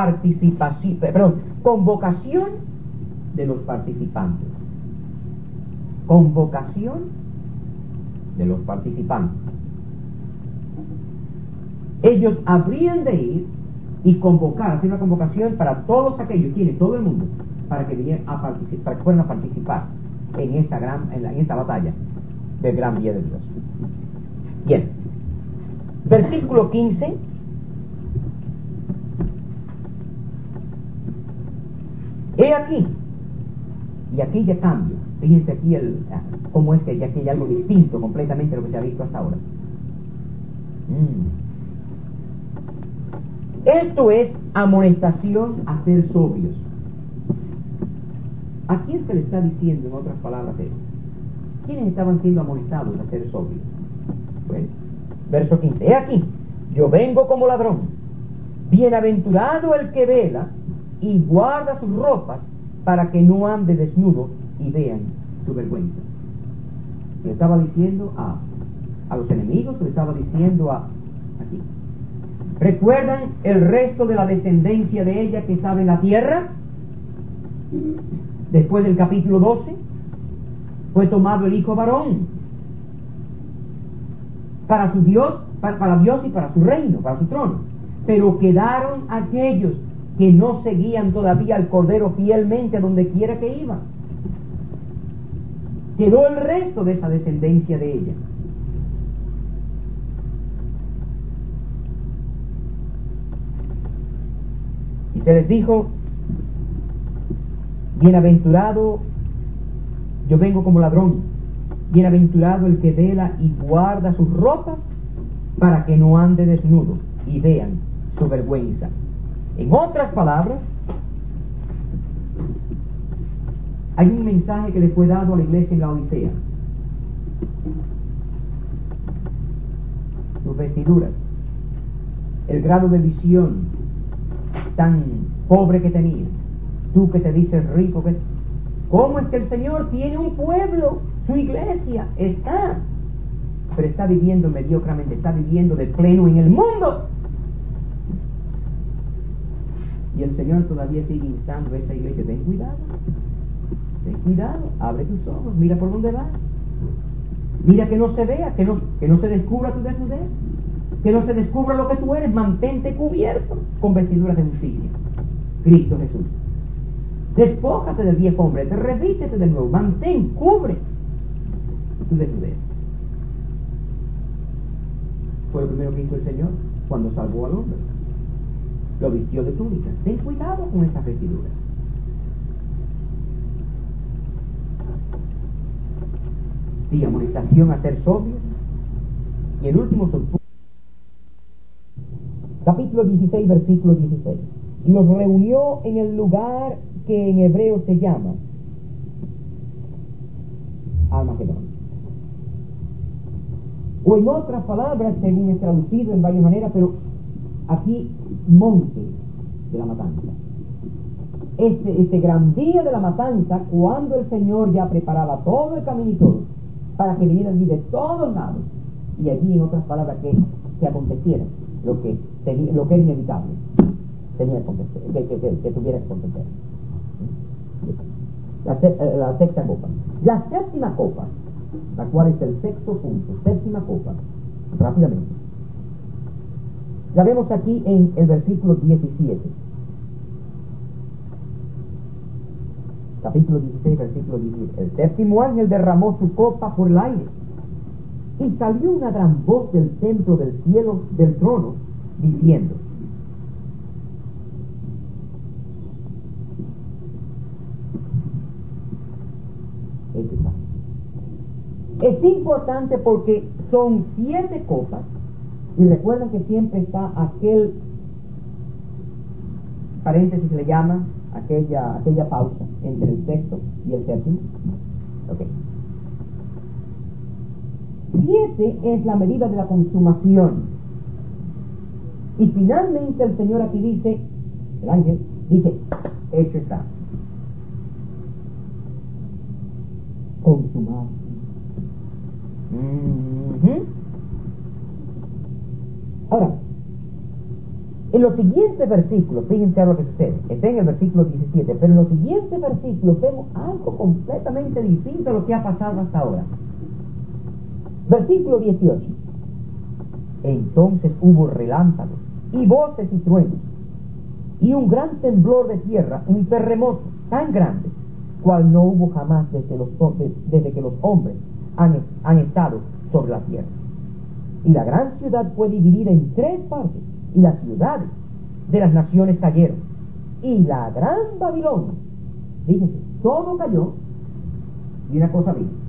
A: convocación de los participantes. Convocación de los participantes. Ellos habrían de ir y convocar, hacer una convocación para todos aquellos, todo el mundo, para que vinieran a participar, para que fueran a participar en esta batalla del gran día de Dios. Bien, versículo 15. He aquí, y aquí ya cambia. Fíjense aquí cómo es que ya aquí hay algo distinto completamente de lo que se ha visto hasta ahora. Esto es amonestación a ser sobrios. ¿A quién se le está diciendo, en otras palabras, esto? ¿Quiénes estaban siendo amonestados a ser sobrios? Bueno, verso 15. He aquí, yo vengo como ladrón. Bienaventurado el que vela y guarda sus ropas para que no ande desnudo y vean su vergüenza. Le estaba diciendo a los enemigos, le estaba diciendo aquí. ¿Recuerdan el resto de la descendencia de ella que estaba en la tierra? Después del capítulo 12, fue tomado el hijo varón para su Dios, para Dios y para su reino, para su trono. Pero quedaron aquellos que no seguían todavía al Cordero fielmente a donde quiera que iban. Quedó el resto de esa descendencia de ella. Y se les dijo, bienaventurado, yo vengo como ladrón, bienaventurado el que vela y guarda sus ropas para que no ande desnudo y vean su vergüenza. En otras palabras, hay un mensaje que le fue dado a la iglesia en la Odisea. Sus vestiduras, el grado de visión tan pobre que tenía, tú que te dices rico, ¿cómo es que el Señor tiene un pueblo? Su iglesia pero está viviendo mediocramente, está viviendo de pleno en el mundo. Y el Señor todavía sigue instando a esa iglesia, ten cuidado, abre tus ojos, mira por dónde vas, mira que no se vea, que no se descubra tu desnudez, que no se descubra lo que tú eres, mantente cubierto con vestiduras de justicia, Cristo Jesús. Despójate del viejo hombre, te revístete de nuevo, cubre tu desnudez. Fue lo primero que hizo el Señor cuando salvó al hombre. Lo vistió de túnica. Ten cuidado con esas vestiduras. Sí, amonestación a ser sobrios. Y el último son capítulo 16, versículo 16. Y los reunió en el lugar que en hebreo se llama Armagedón. O en otras palabras, según es traducido en varias maneras, pero aquí, monte de la matanza. Este gran día de la matanza, cuando el Señor ya preparaba todo el camino y todo, para que vinieran allí de todos lados, y allí, en otras palabras, que aconteciera lo que era inevitable, tenía que acontecer, que tuviera que acontecer. La sexta copa. La séptima copa, la cual es el sexto punto, séptima copa, rápidamente. La vemos aquí en el versículo 17. Capítulo 16, versículo 17. El séptimo ángel derramó su copa por el aire, y salió una gran voz del templo del cielo, del trono, diciendo: es importante porque son 7 copas, y recuerden que siempre está aquel paréntesis, le llama aquella pausa entre el sexto y el séptimo. Okay. 7 es la medida de la consumación. Y finalmente el Señor aquí dice, el ángel dice: hecho está. Consumado. Ahora, en los siguientes versículos, fíjense a lo que sucede. Está en el versículo 17, pero en los siguientes versículos vemos algo completamente distinto a lo que ha pasado hasta ahora. Versículo 18. Entonces hubo relámpagos y voces y truenos y un gran temblor de tierra, un terremoto tan grande cual no hubo jamás desde que los hombres han estado sobre la tierra. Y la gran ciudad fue dividida en 3 partes, y las ciudades de las naciones cayeron, y la gran Babilonia, fíjense, todo cayó, y una cosa vino.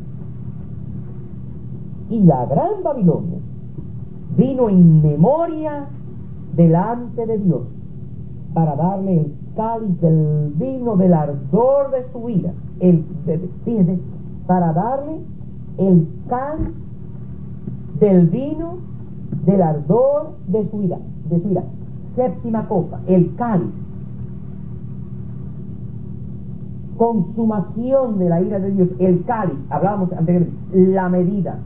A: Y la gran Babilonia vino en memoria delante de Dios para darle el cáliz del vino del ardor de su ira. Fíjense, para darle el cáliz del vino del ardor de su ira. Séptima copa, el cáliz. Consumación de la ira de Dios, el cáliz. Hablábamos anteriormente, la medida.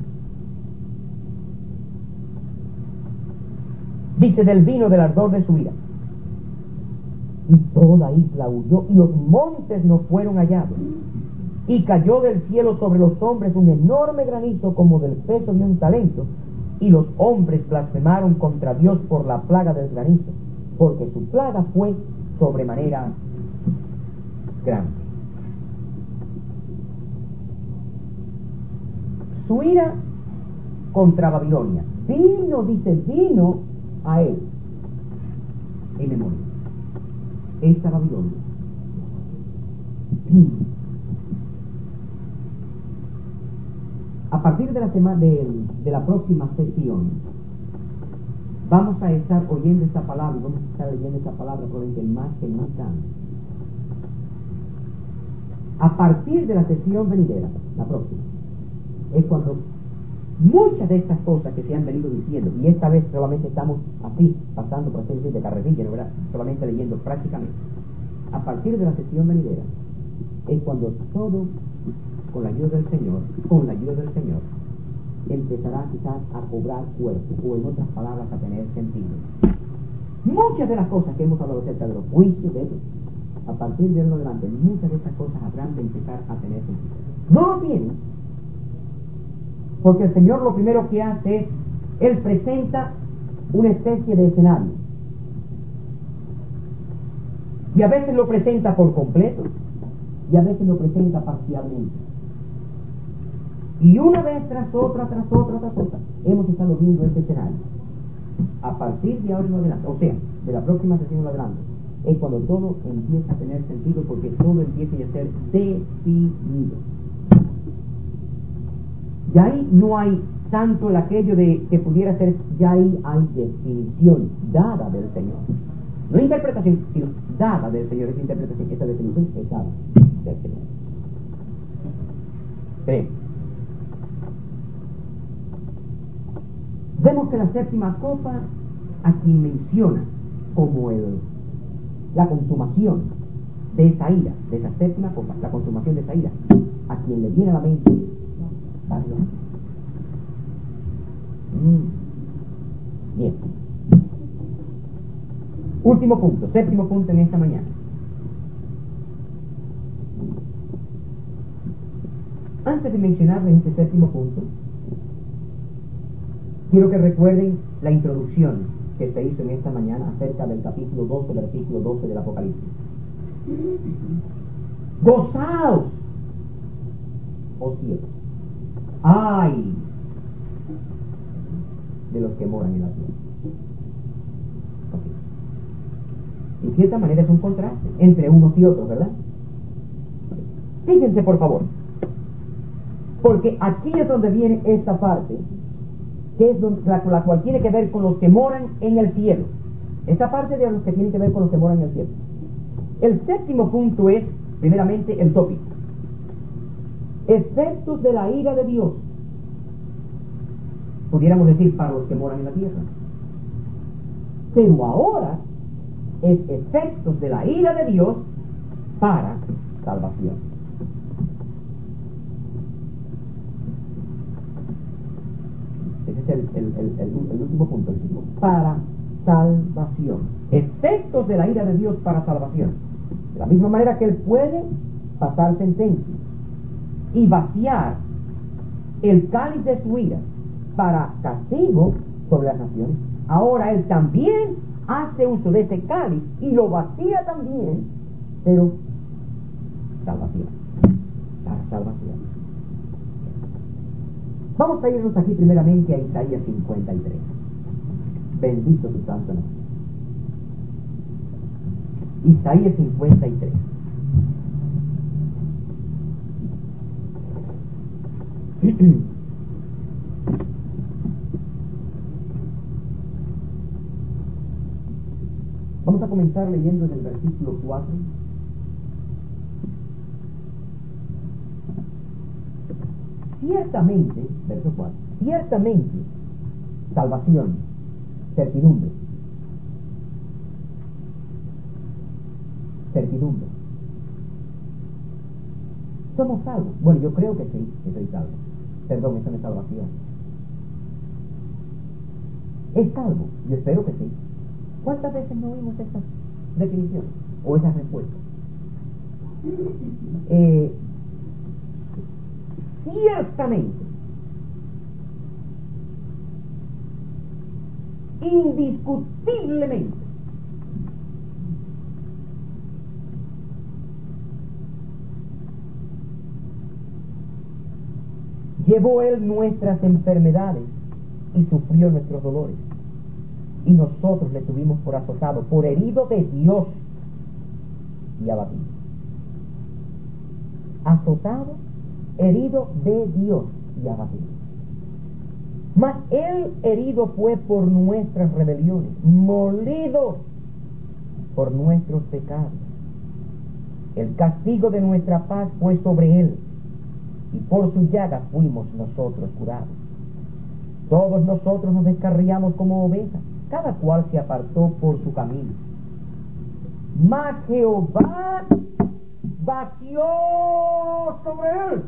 A: Dice, del vino del ardor de su ira. Y toda isla huyó, y los montes no fueron hallados. Y cayó del cielo sobre los hombres un enorme granizo como del peso de un talento. Y los hombres blasfemaron contra Dios por la plaga del granizo, porque su plaga fue sobremanera grande. Su ira contra Babilonia vino a él en memoria. Esta Babilonia. A partir de la semana de la próxima sesión, vamos a estar oyendo esta palabra y vamos a estar leyendo esta palabra probablemente más que nunca antes. A partir de la sesión venidera, la próxima, es cuando muchas de estas cosas que se han venido diciendo, y esta vez solamente estamos así, pasando por así decir de carrerilla, ¿no verdad? Solamente leyendo prácticamente. A partir de la sesión venidera, es cuando todo, con la ayuda del Señor, empezará quizás a cobrar cuerpo, o en otras palabras, a tener sentido. Muchas de las cosas que hemos hablado acerca de los juicios, de eso, a partir de ahora en adelante, muchas de estas cosas habrán de empezar a tener sentido. No lo tienen, porque el Señor lo primero que hace es, Él presenta una especie de escenario. Y a veces lo presenta por completo, y a veces lo presenta parcialmente. Y una vez tras otra, hemos estado viendo este escenario. A partir de ahora en adelante, o sea, de la próxima sesión en adelante, es cuando todo empieza a tener sentido, porque todo empieza a ser definido. Ya ahí no hay tanto el aquello de que pudiera ser, ya ahí hay definición dada del Señor. No interpretación, sino dada del Señor. Esa interpretación, esa definición es dada del Señor. 3. Vemos que la séptima copa aquí menciona como la consumación de esa ira, de esa séptima copa, la consumación de esa ira. A quien le viene a la mente, Babilonia. Bien. Último punto, séptimo punto en esta mañana. Antes de mencionarles este séptimo punto, quiero que recuerden la introducción que se hizo en esta mañana acerca del capítulo 12, versículo 12 del Apocalipsis. Gozaos, oh cielos, ay de los que moran en la tierra. En cierta manera es un contraste entre unos y otros, ¿verdad? Fíjense por favor, porque aquí es donde viene esta parte, que es la cual tiene que ver con los que moran en el cielo. Esta parte de los que tiene que ver con los que moran en el cielo. El séptimo punto es, primeramente, el tópico. Efectos de la ira de Dios. Pudiéramos decir para los que moran en la tierra. Pero ahora es efectos de la ira de Dios para salvación. Ese es el último punto. Para salvación. Efectos de la ira de Dios para salvación. De la misma manera que Él puede pasar sentencia y vaciar el cáliz de su ira para castigo sobre las naciones, ahora Él también hace uso de ese cáliz y lo vacía también, pero salvación, para salvación. Vamos a irnos aquí primeramente a Isaías 53. Bendito su santo nombre. Isaías 53. Vamos a comenzar leyendo en el versículo 4. Ciertamente, verso 4, ciertamente, salvación, certidumbre. Certidumbre. ¿Somos salvos? Bueno, yo creo que sí, que soy salvo. Perdón, esa no es salvación. ¿Es salvo? Yo espero que sí. ¿Cuántas veces no oímos estas definiciones o esas respuestas? Ciertamente, indiscutiblemente, llevó Él nuestras enfermedades y sufrió nuestros dolores, y nosotros le tuvimos por azotado, por herido de Dios y abatido. Azotado, herido de Dios y abatido. Mas Él herido fue por nuestras rebeliones, molido por nuestros pecados. El castigo de nuestra paz fue sobre Él, y por su llaga fuimos nosotros curados. Todos nosotros nos descarriamos como ovejas, cada cual se apartó por su camino. Mas Jehová vació sobre él.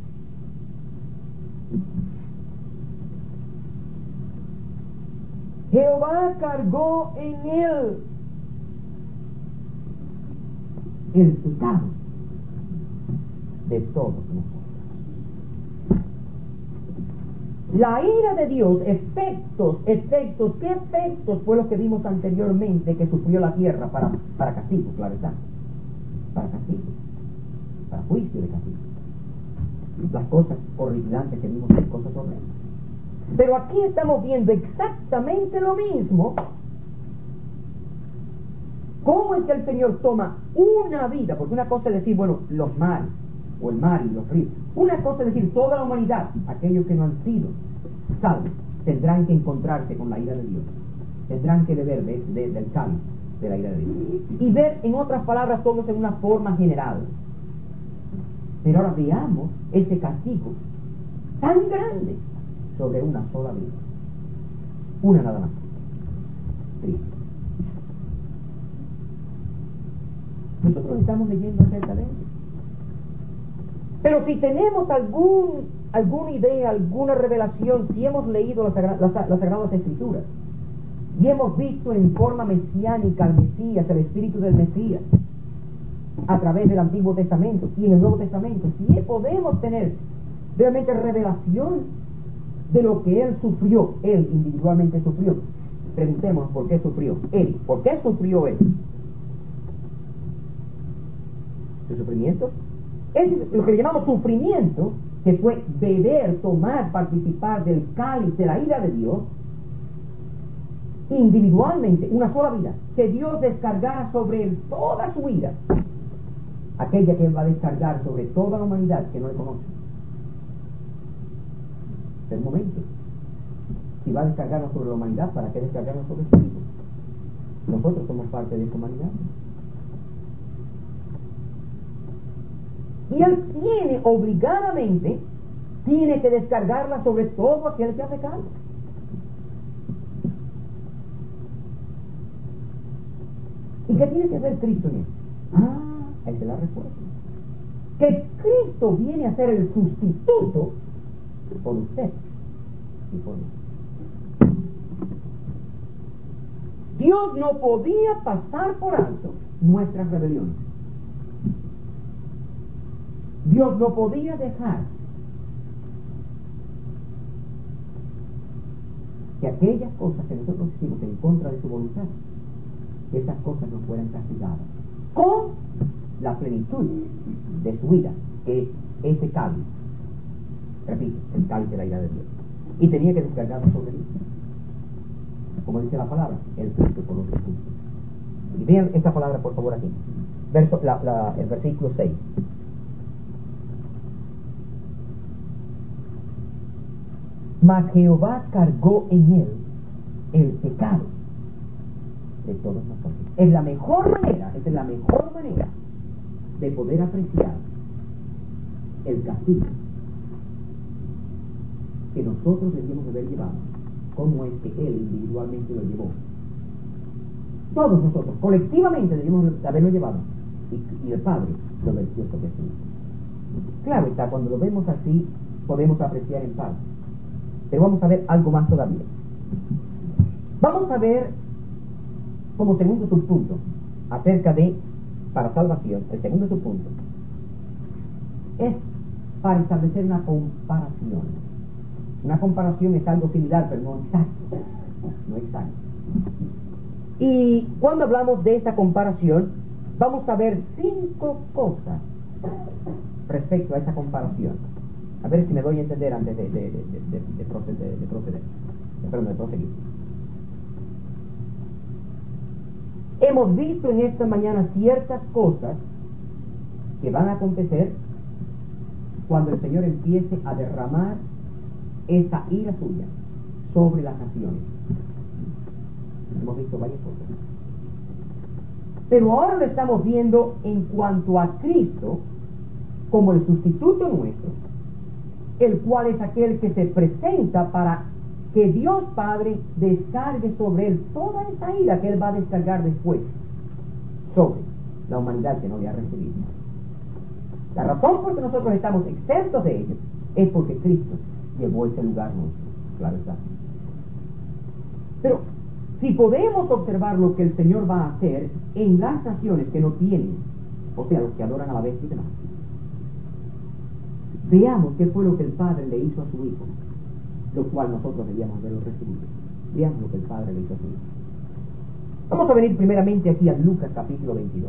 A: Jehová cargó en él el pecado de todos nosotros. La ira de Dios, efectos, ¿qué efectos fue lo que vimos anteriormente que sufrió la tierra para castigo? Claro está, para castigo, para juicio de castigo. Las cosas horripilantes que vimos son cosas horrendas. Pero aquí estamos viendo exactamente lo mismo. ¿Cómo es que el Señor toma una vida? Porque una cosa es decir, bueno, los males, o el mar y los ríos. Una cosa es decir, toda la humanidad, aquellos que no han sido salvos, tendrán que encontrarse con la ira de Dios. Tendrán que beber del cáliz de la ira de Dios. Y ver, en otras palabras, todos en una forma general. Pero ahora veamos ese castigo tan grande sobre una sola vida. Una nada más. Cristo. Nosotros estamos leyendo acerca de él. Pero si tenemos alguna idea, alguna revelación, si hemos leído las Sagradas Escrituras y hemos visto en forma mesiánica al Mesías, el Espíritu del Mesías, a través del Antiguo Testamento y en el Nuevo Testamento, si podemos tener realmente revelación de lo que Él sufrió, Él individualmente sufrió, preguntemos por qué sufrió Él, ¿por qué sufrió Él? ¿Su sufrimiento? Es lo que le llamamos sufrimiento, que fue beber, tomar, participar del cáliz de la ira de Dios, individualmente, una sola vida, que Dios descargara sobre él toda su ira, aquella que Él va a descargar sobre toda la humanidad que no le conoce. Pero un momento, si va a descargarnos sobre la humanidad, ¿para qué descargarnos sobre sí mismo? Nosotros somos parte de esa humanidad. Y Él tiene, obligadamente, tiene que descargarla sobre todo aquel que ha pecado. ¿Y qué tiene que ver Cristo en eso? Esa es la respuesta. Que Cristo viene a ser el sustituto por usted y por mí. Dios no podía pasar por alto nuestras rebeliones. Dios no podía dejar que aquellas cosas que nosotros hicimos en contra de su voluntad, que esas cosas no fueran castigadas con la plenitud de su ira, que es ese cáliz, repito, el cáliz de la ira de Dios, y tenía que descargarlo sobre él, como dice la palabra, el justo por los justos. Y vean esta palabra por favor aquí, el versículo 6. Mas Jehová cargó en él el pecado de todos nosotros. Es la mejor manera, esa es la mejor manera de poder apreciar el castigo que nosotros debíamos haber llevado, como es que Él individualmente lo llevó. Todos nosotros, colectivamente, debíamos haberlo llevado, y el Padre lo vertió sobre sí. Claro está, cuando lo vemos así, podemos apreciar en paz. Pero vamos a ver algo más todavía. Vamos a ver, como segundo subpunto, acerca de, para salvación, el segundo subpunto, es para establecer una comparación. Una comparación es algo similar, pero no exacto. No exacto. Y cuando hablamos de esta comparación, vamos a ver 5 cosas respecto a esa comparación. A ver si me doy a entender antes de proseguir. Hemos visto en esta mañana ciertas cosas que van a acontecer cuando el Señor empiece a derramar esa ira suya sobre las naciones. Hemos visto varias cosas. Pero ahora lo estamos viendo en cuanto a Cristo como el sustituto nuestro, el cual es aquel que se presenta para que Dios Padre descargue sobre él toda esa ira que él va a descargar después sobre la humanidad que no le ha recibido. La razón por que nosotros estamos exentos de ello es porque Cristo llevó ese lugar nuestro, claro está. Pero si podemos observar lo que el Señor va a hacer en las naciones que no tienen, o sea, los que adoran a la bestia y demás, veamos qué fue lo que el Padre le hizo a su Hijo, lo cual nosotros debíamos haberlo recibido. Veamos lo que el Padre le hizo a su Hijo. Vamos a venir primeramente aquí a Lucas capítulo 22.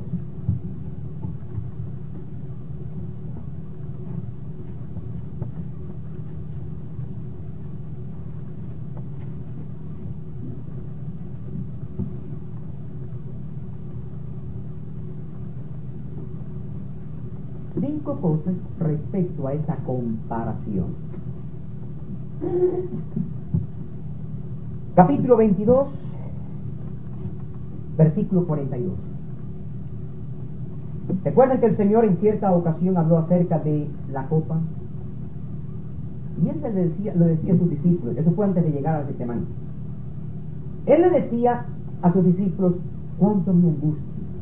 A: 5 cosas respecto a esta comparación. Capítulo 22, versículo 42. ¿Recuerdan que el Señor en cierta ocasión habló acerca de la copa? Y Él lo decía a sus discípulos. Eso fue antes de llegar al Getsemaní. Él le decía a sus discípulos: cuánto me angustia,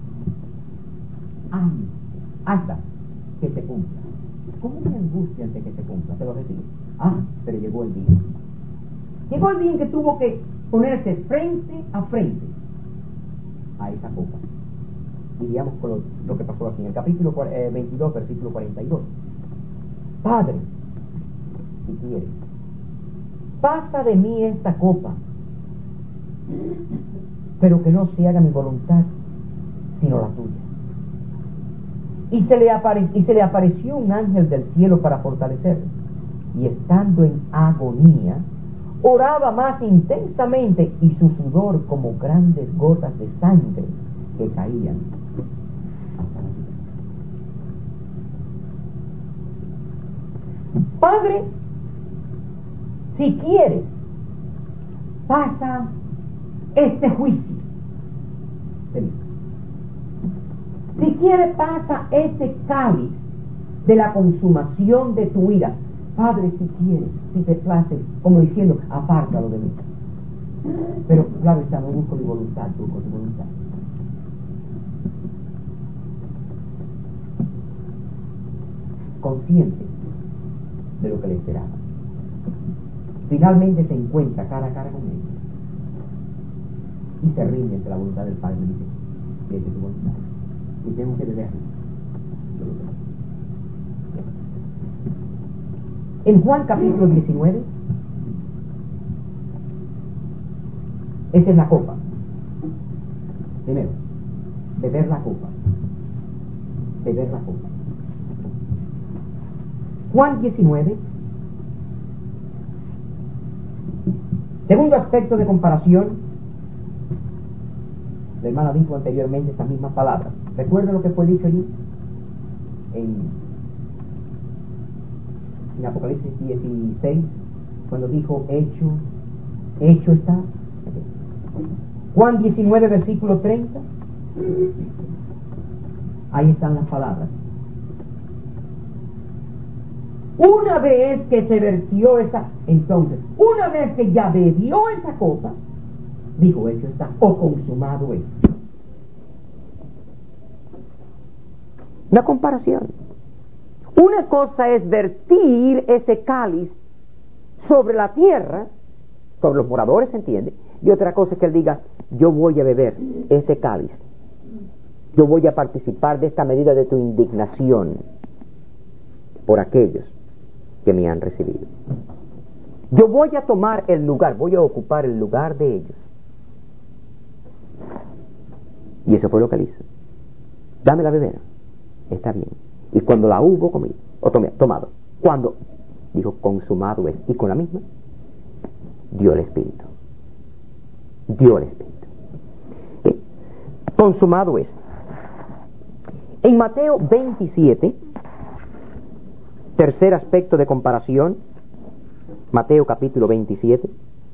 A: hasta que se cumpla. ¿Cómo me angustia antes que se cumpla? Se lo decía. Pero llegó el día. Llegó el día en que tuvo que ponerse frente a frente a esa copa. Y digamos con lo que pasó aquí en el capítulo 22, versículo 42. Padre, si quieres, pasa de mí esta copa, pero que no se haga mi voluntad, sino la tuya. Y se le apareció un ángel del cielo para fortalecerle, y estando en agonía, oraba más intensamente, y su sudor como grandes gotas de sangre que caían hasta la vida. Padre, si quieres, pasa este juicio. Si quieres, pasa este cáliz de la consumación de tu ira. Padre, si quieres, si te place, como diciendo, apártalo de mí. Pero claro está, no busco mi voluntad, busco tu voluntad. Consciente de lo que le esperaba, finalmente se encuentra cara a cara con él y se rinde ante la voluntad del Padre y dice: vete tu voluntad. Y tengo que beber. En Juan capítulo 19, esa es la copa. Primero, beber la copa. Beber la copa. Juan 19, segundo aspecto de comparación. La hermana dijo anteriormente estas mismas palabras. ¿Recuerda lo que fue dicho allí? En Apocalipsis 16, cuando dijo: hecho está. Juan 19, versículo 30. Ahí están las palabras. Una vez que se vertió entonces, una vez que ya bebió esa copa, dijo: hecho está, o consumado es. Una comparación. Una cosa es vertir ese cáliz sobre la tierra, sobre los moradores, ¿se entiende? Y otra cosa es que él diga: yo voy a beber ese cáliz, yo voy a participar de esta medida de tu indignación por aquellos que me han recibido. Yo voy a tomar el lugar, voy a ocupar el lugar de ellos. Y eso fue lo que él hizo. Dame la beber. Está bien. Y cuando la hubo comido, o tomado, cuando dijo: consumado es, y con la misma dio el Espíritu. Dio el Espíritu. Consumado es. En Mateo 27, tercer aspecto de comparación, Mateo capítulo 27.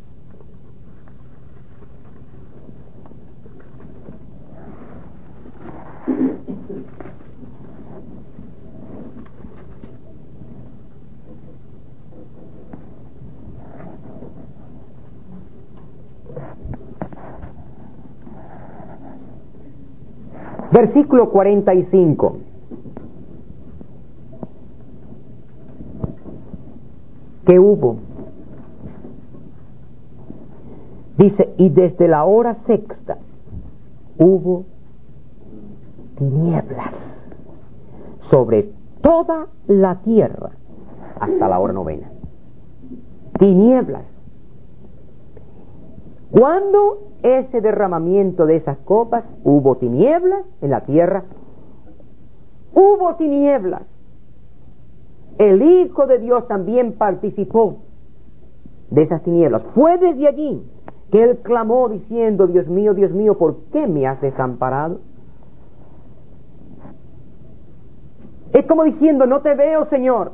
A: Versículo 45. ¿Qué hubo? Dice: y desde la hora sexta hubo tinieblas sobre toda la tierra hasta la hora novena. Tinieblas. ¿Cuándo ese derramamiento de esas copas? Hubo tinieblas en la tierra. Hubo tinieblas. El Hijo de Dios también participó de esas tinieblas. Fue desde allí que él clamó diciendo: Dios mío, ¿por qué me has desamparado?
B: Es como diciendo, no te veo, Señor.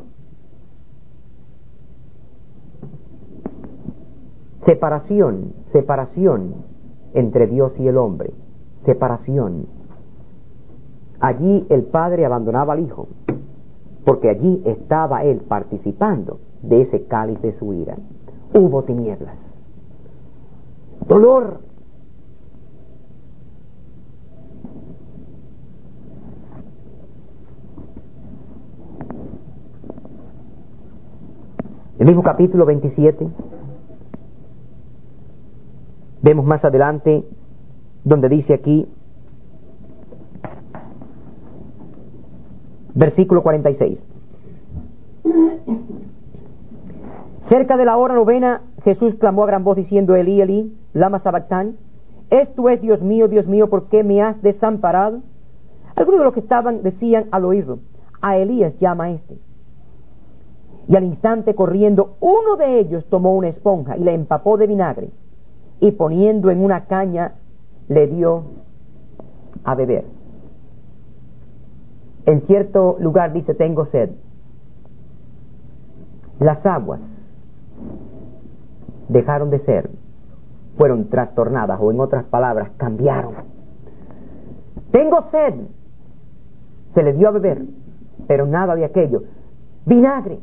B: Separación entre Dios y el hombre. Separación. Allí el Padre abandonaba al Hijo, porque allí estaba Él participando de ese cáliz de su ira. Hubo tinieblas, dolor. El mismo capítulo 27, vemos más adelante donde dice aquí, versículo 46. Cerca de la hora novena, Jesús clamó a gran voz diciendo, Elí, Elí, lama sabactani. Esto es, Dios mío, ¿por qué me has desamparado? Algunos de los que estaban decían al oírlo, a Elías llama este. Y al instante corriendo, uno de ellos tomó una esponja y la empapó de vinagre, y poniendo en una caña, le dio a beber. En cierto lugar dice, tengo sed. Las aguas dejaron de ser, fueron trastornadas, o en otras palabras, cambiaron. Tengo sed. Se le dio a beber, pero nada de aquello. Vinagre.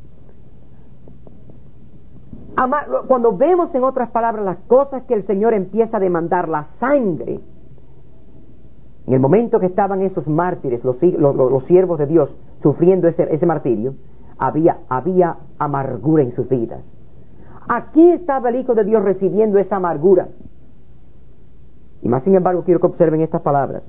B: Cuando vemos, en otras palabras, las cosas que el Señor empieza a demandar, la sangre, en el momento que estaban esos mártires, los siervos de Dios, sufriendo ese martirio, había amargura en sus vidas. Aquí estaba el Hijo de Dios recibiendo esa amargura. Y más sin embargo, quiero que observen estas palabras.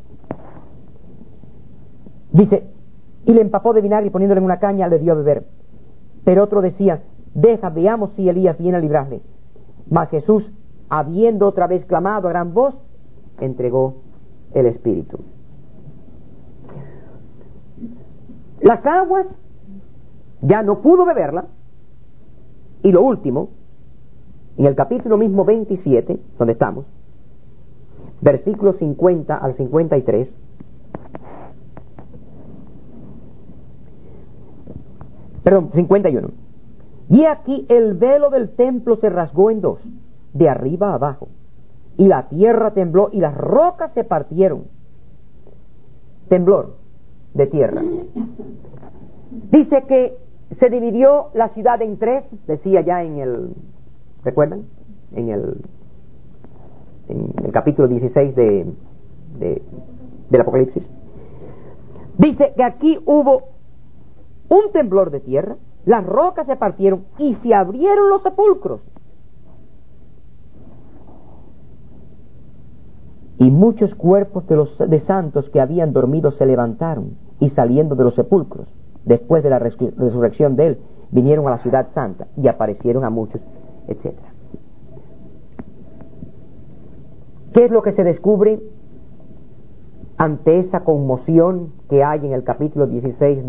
B: Dice, y le empapó de vinagre y poniéndole en una caña le dio a beber. Pero otro decía, deja, veamos si Elías viene a librarle. Mas Jesús, habiendo otra vez clamado a gran voz, entregó el Espíritu. Las aguas ya no pudo beberla. Y lo último, en el capítulo mismo 27, donde estamos, versículos 50 al 53, perdón, 51. Y aquí el velo del templo se rasgó en dos, de arriba a abajo, y la tierra tembló y las rocas se partieron. Temblor de tierra. Dice que se dividió la ciudad en tres, decía ya en el, ¿recuerdan? En el capítulo 16 del Apocalipsis. Dice que aquí hubo un temblor de tierra, las rocas se partieron y se abrieron los sepulcros. Y muchos cuerpos de santos que habían dormido se levantaron y saliendo de los sepulcros, después de la resurrección de él, vinieron a la ciudad santa y aparecieron a muchos, etc. ¿Qué es lo que se descubre ante esa conmoción que hay en el capítulo 16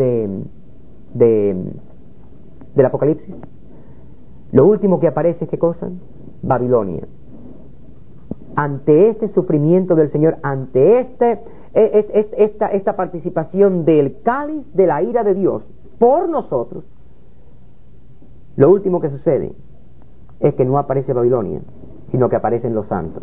B: del Apocalipsis? Lo último que aparece es, ¿qué cosa? Babilonia. Ante este sufrimiento del Señor, ante esta participación del cáliz de la ira de Dios por nosotros, lo último que sucede es que no aparece Babilonia, sino que aparecen los santos.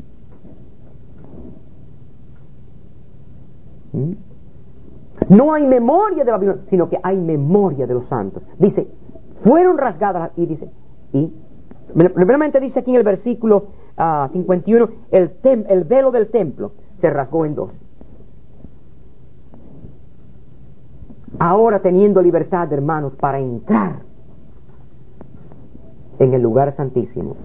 B: No hay memoria de Babilonia, sino que hay memoria de los santos. Dice, fueron rasgadas, y dice, y primeramente dice aquí en el versículo 51, el velo del templo se rasgó en dos. Ahora, teniendo libertad, hermanos, para entrar en el lugar santísimo,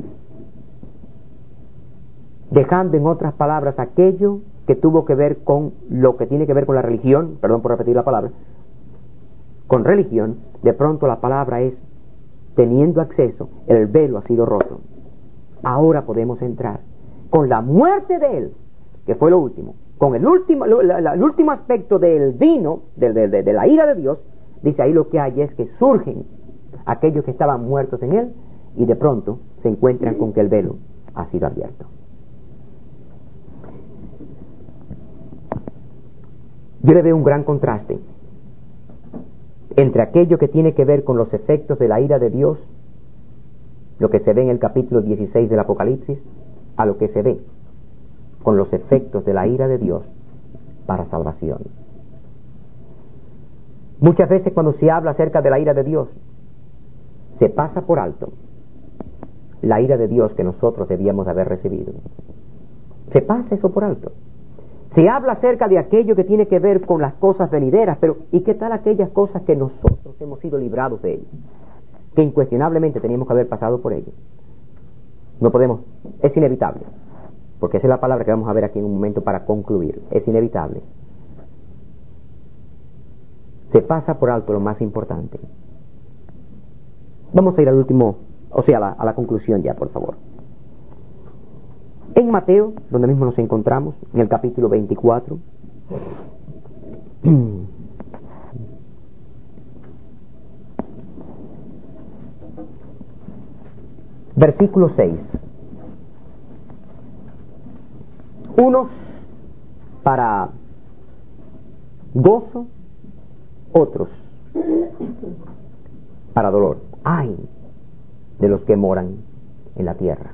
B: dejando, en otras palabras, aquello que tuvo que ver con lo que tiene que ver con la religión, perdón por repetir la palabra, con religión, de pronto la palabra es, teniendo acceso, el velo ha sido roto. Ahora podemos entrar. Con la muerte de él, que fue lo último, con el último aspecto del vino, de la ira de Dios, dice ahí lo que hay es que surgen aquellos que estaban muertos en él, y de pronto se encuentran con que el velo ha sido abierto. Yo le veo un gran contraste entre aquello que tiene que ver con los efectos de la ira de Dios, lo que se ve en el capítulo 16 del Apocalipsis, a lo que se ve con los efectos de la ira de Dios para salvación. Muchas veces cuando se habla acerca de la ira de Dios, se pasa por alto la ira de Dios que nosotros debíamos de haber recibido. Se pasa eso por alto. Se habla acerca de aquello que tiene que ver con las cosas venideras, pero ¿y qué tal aquellas cosas que nosotros hemos sido librados de ellas? Que incuestionablemente teníamos que haber pasado por ellas. No podemos, es inevitable, porque esa es la palabra que vamos a ver aquí en un momento para concluir. Es inevitable. Se pasa por alto lo más importante. Vamos a ir al último, o sea, a la conclusión ya, por favor. En Mateo, donde mismo nos encontramos, en el capítulo 24, versículo 6. Unos para gozo, otros para dolor. ¡Ay! De los que moran en la tierra.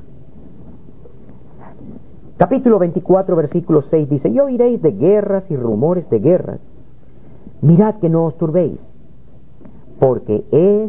B: Capítulo 24, versículo 6 dice: y oiréis de guerras y rumores de guerras. Mirad que no os turbéis, porque es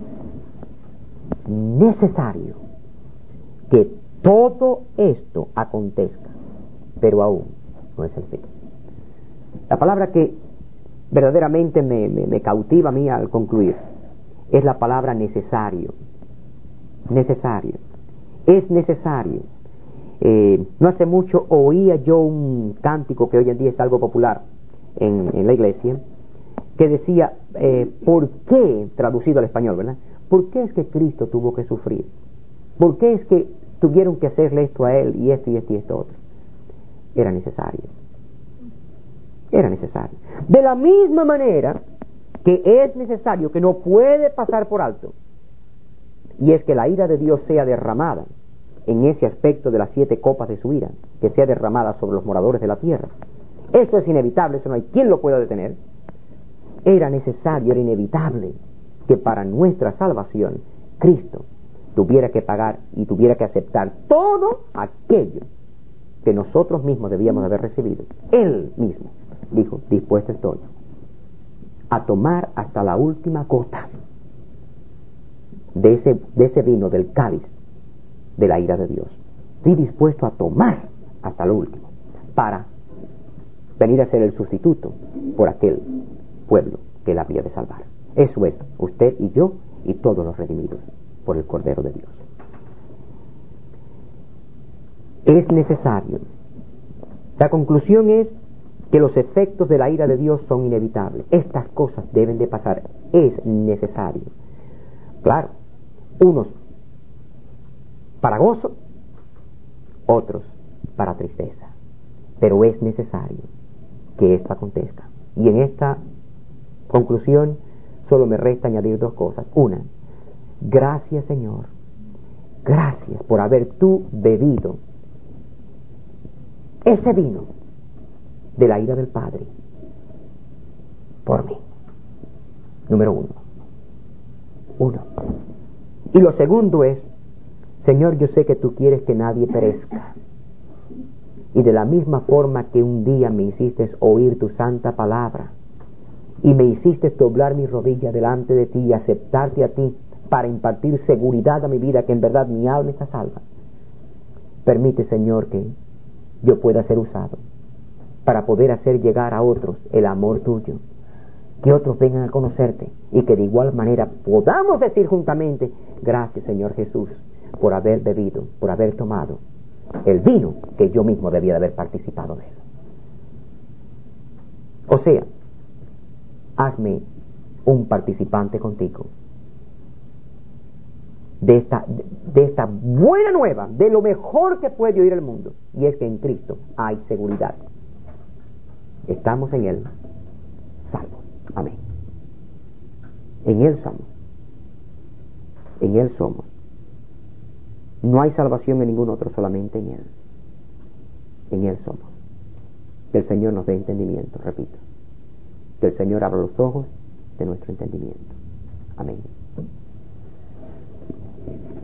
B: necesario que todo esto acontezca, pero aún no es el fin. La palabra que verdaderamente me cautiva a mí al concluir es la palabra necesario. Necesario. Es necesario. No hace mucho oía yo un cántico que hoy en día es algo popular en la iglesia, que decía, ¿por qué? Traducido al español, ¿verdad? ¿Por qué es que Cristo tuvo que sufrir? ¿Por qué es que tuvieron que hacerle esto a Él y esto y esto y esto otro? Era necesario. Era necesario. De la misma manera que es necesario, que no puede pasar por alto, y es que la ira de Dios sea derramada en ese aspecto de las 7 copas de su ira, que sea derramada sobre los moradores de la tierra. Eso es inevitable, eso no hay quien lo pueda detener. Era necesario, era inevitable que para nuestra salvación Cristo tuviera que pagar y tuviera que aceptar todo aquello que nosotros mismos debíamos haber recibido. Él mismo dijo: dispuesto estoy a tomar hasta la última gota de ese vino, del cáliz de la ira de Dios. Estoy dispuesto a tomar hasta lo último para venir a ser el sustituto por aquel pueblo que él había de salvar. Eso es usted y yo y todos los redimidos por el Cordero de Dios. Es necesario. La conclusión es que los efectos de la ira de Dios son inevitables. Estas cosas deben de pasar. Es necesario. Claro, unos para gozo, otros para tristeza. Pero es necesario que esto acontezca. Y en esta conclusión solo me resta añadir 2 cosas. Una, gracias Señor, gracias por haber tú bebido ese vino de la ira del Padre por mí. Número 1. Y lo segundo es: Señor, yo sé que tú quieres que nadie perezca, y de la misma forma que un día me hiciste oír tu santa palabra y me hiciste doblar mi rodilla delante de ti y aceptarte a ti para impartir seguridad a mi vida, que en verdad mi alma está salva, permite, Señor, que yo pueda ser usado para poder hacer llegar a otros el amor tuyo, que otros vengan a conocerte y que de igual manera podamos decir juntamente: gracias Señor Jesús por haber bebido, por haber tomado el vino que yo mismo debía de haber participado de él. O sea, hazme un participante contigo de esta buena nueva, de lo mejor que puede oír el mundo, y es que en Cristo hay seguridad. Estamos en Él salvos. Amén. En Él somos. En Él somos. No hay salvación en ningún otro, solamente en Él. En Él somos. Que el Señor nos dé entendimiento, repito. Que el Señor abra los ojos de nuestro entendimiento. Amén.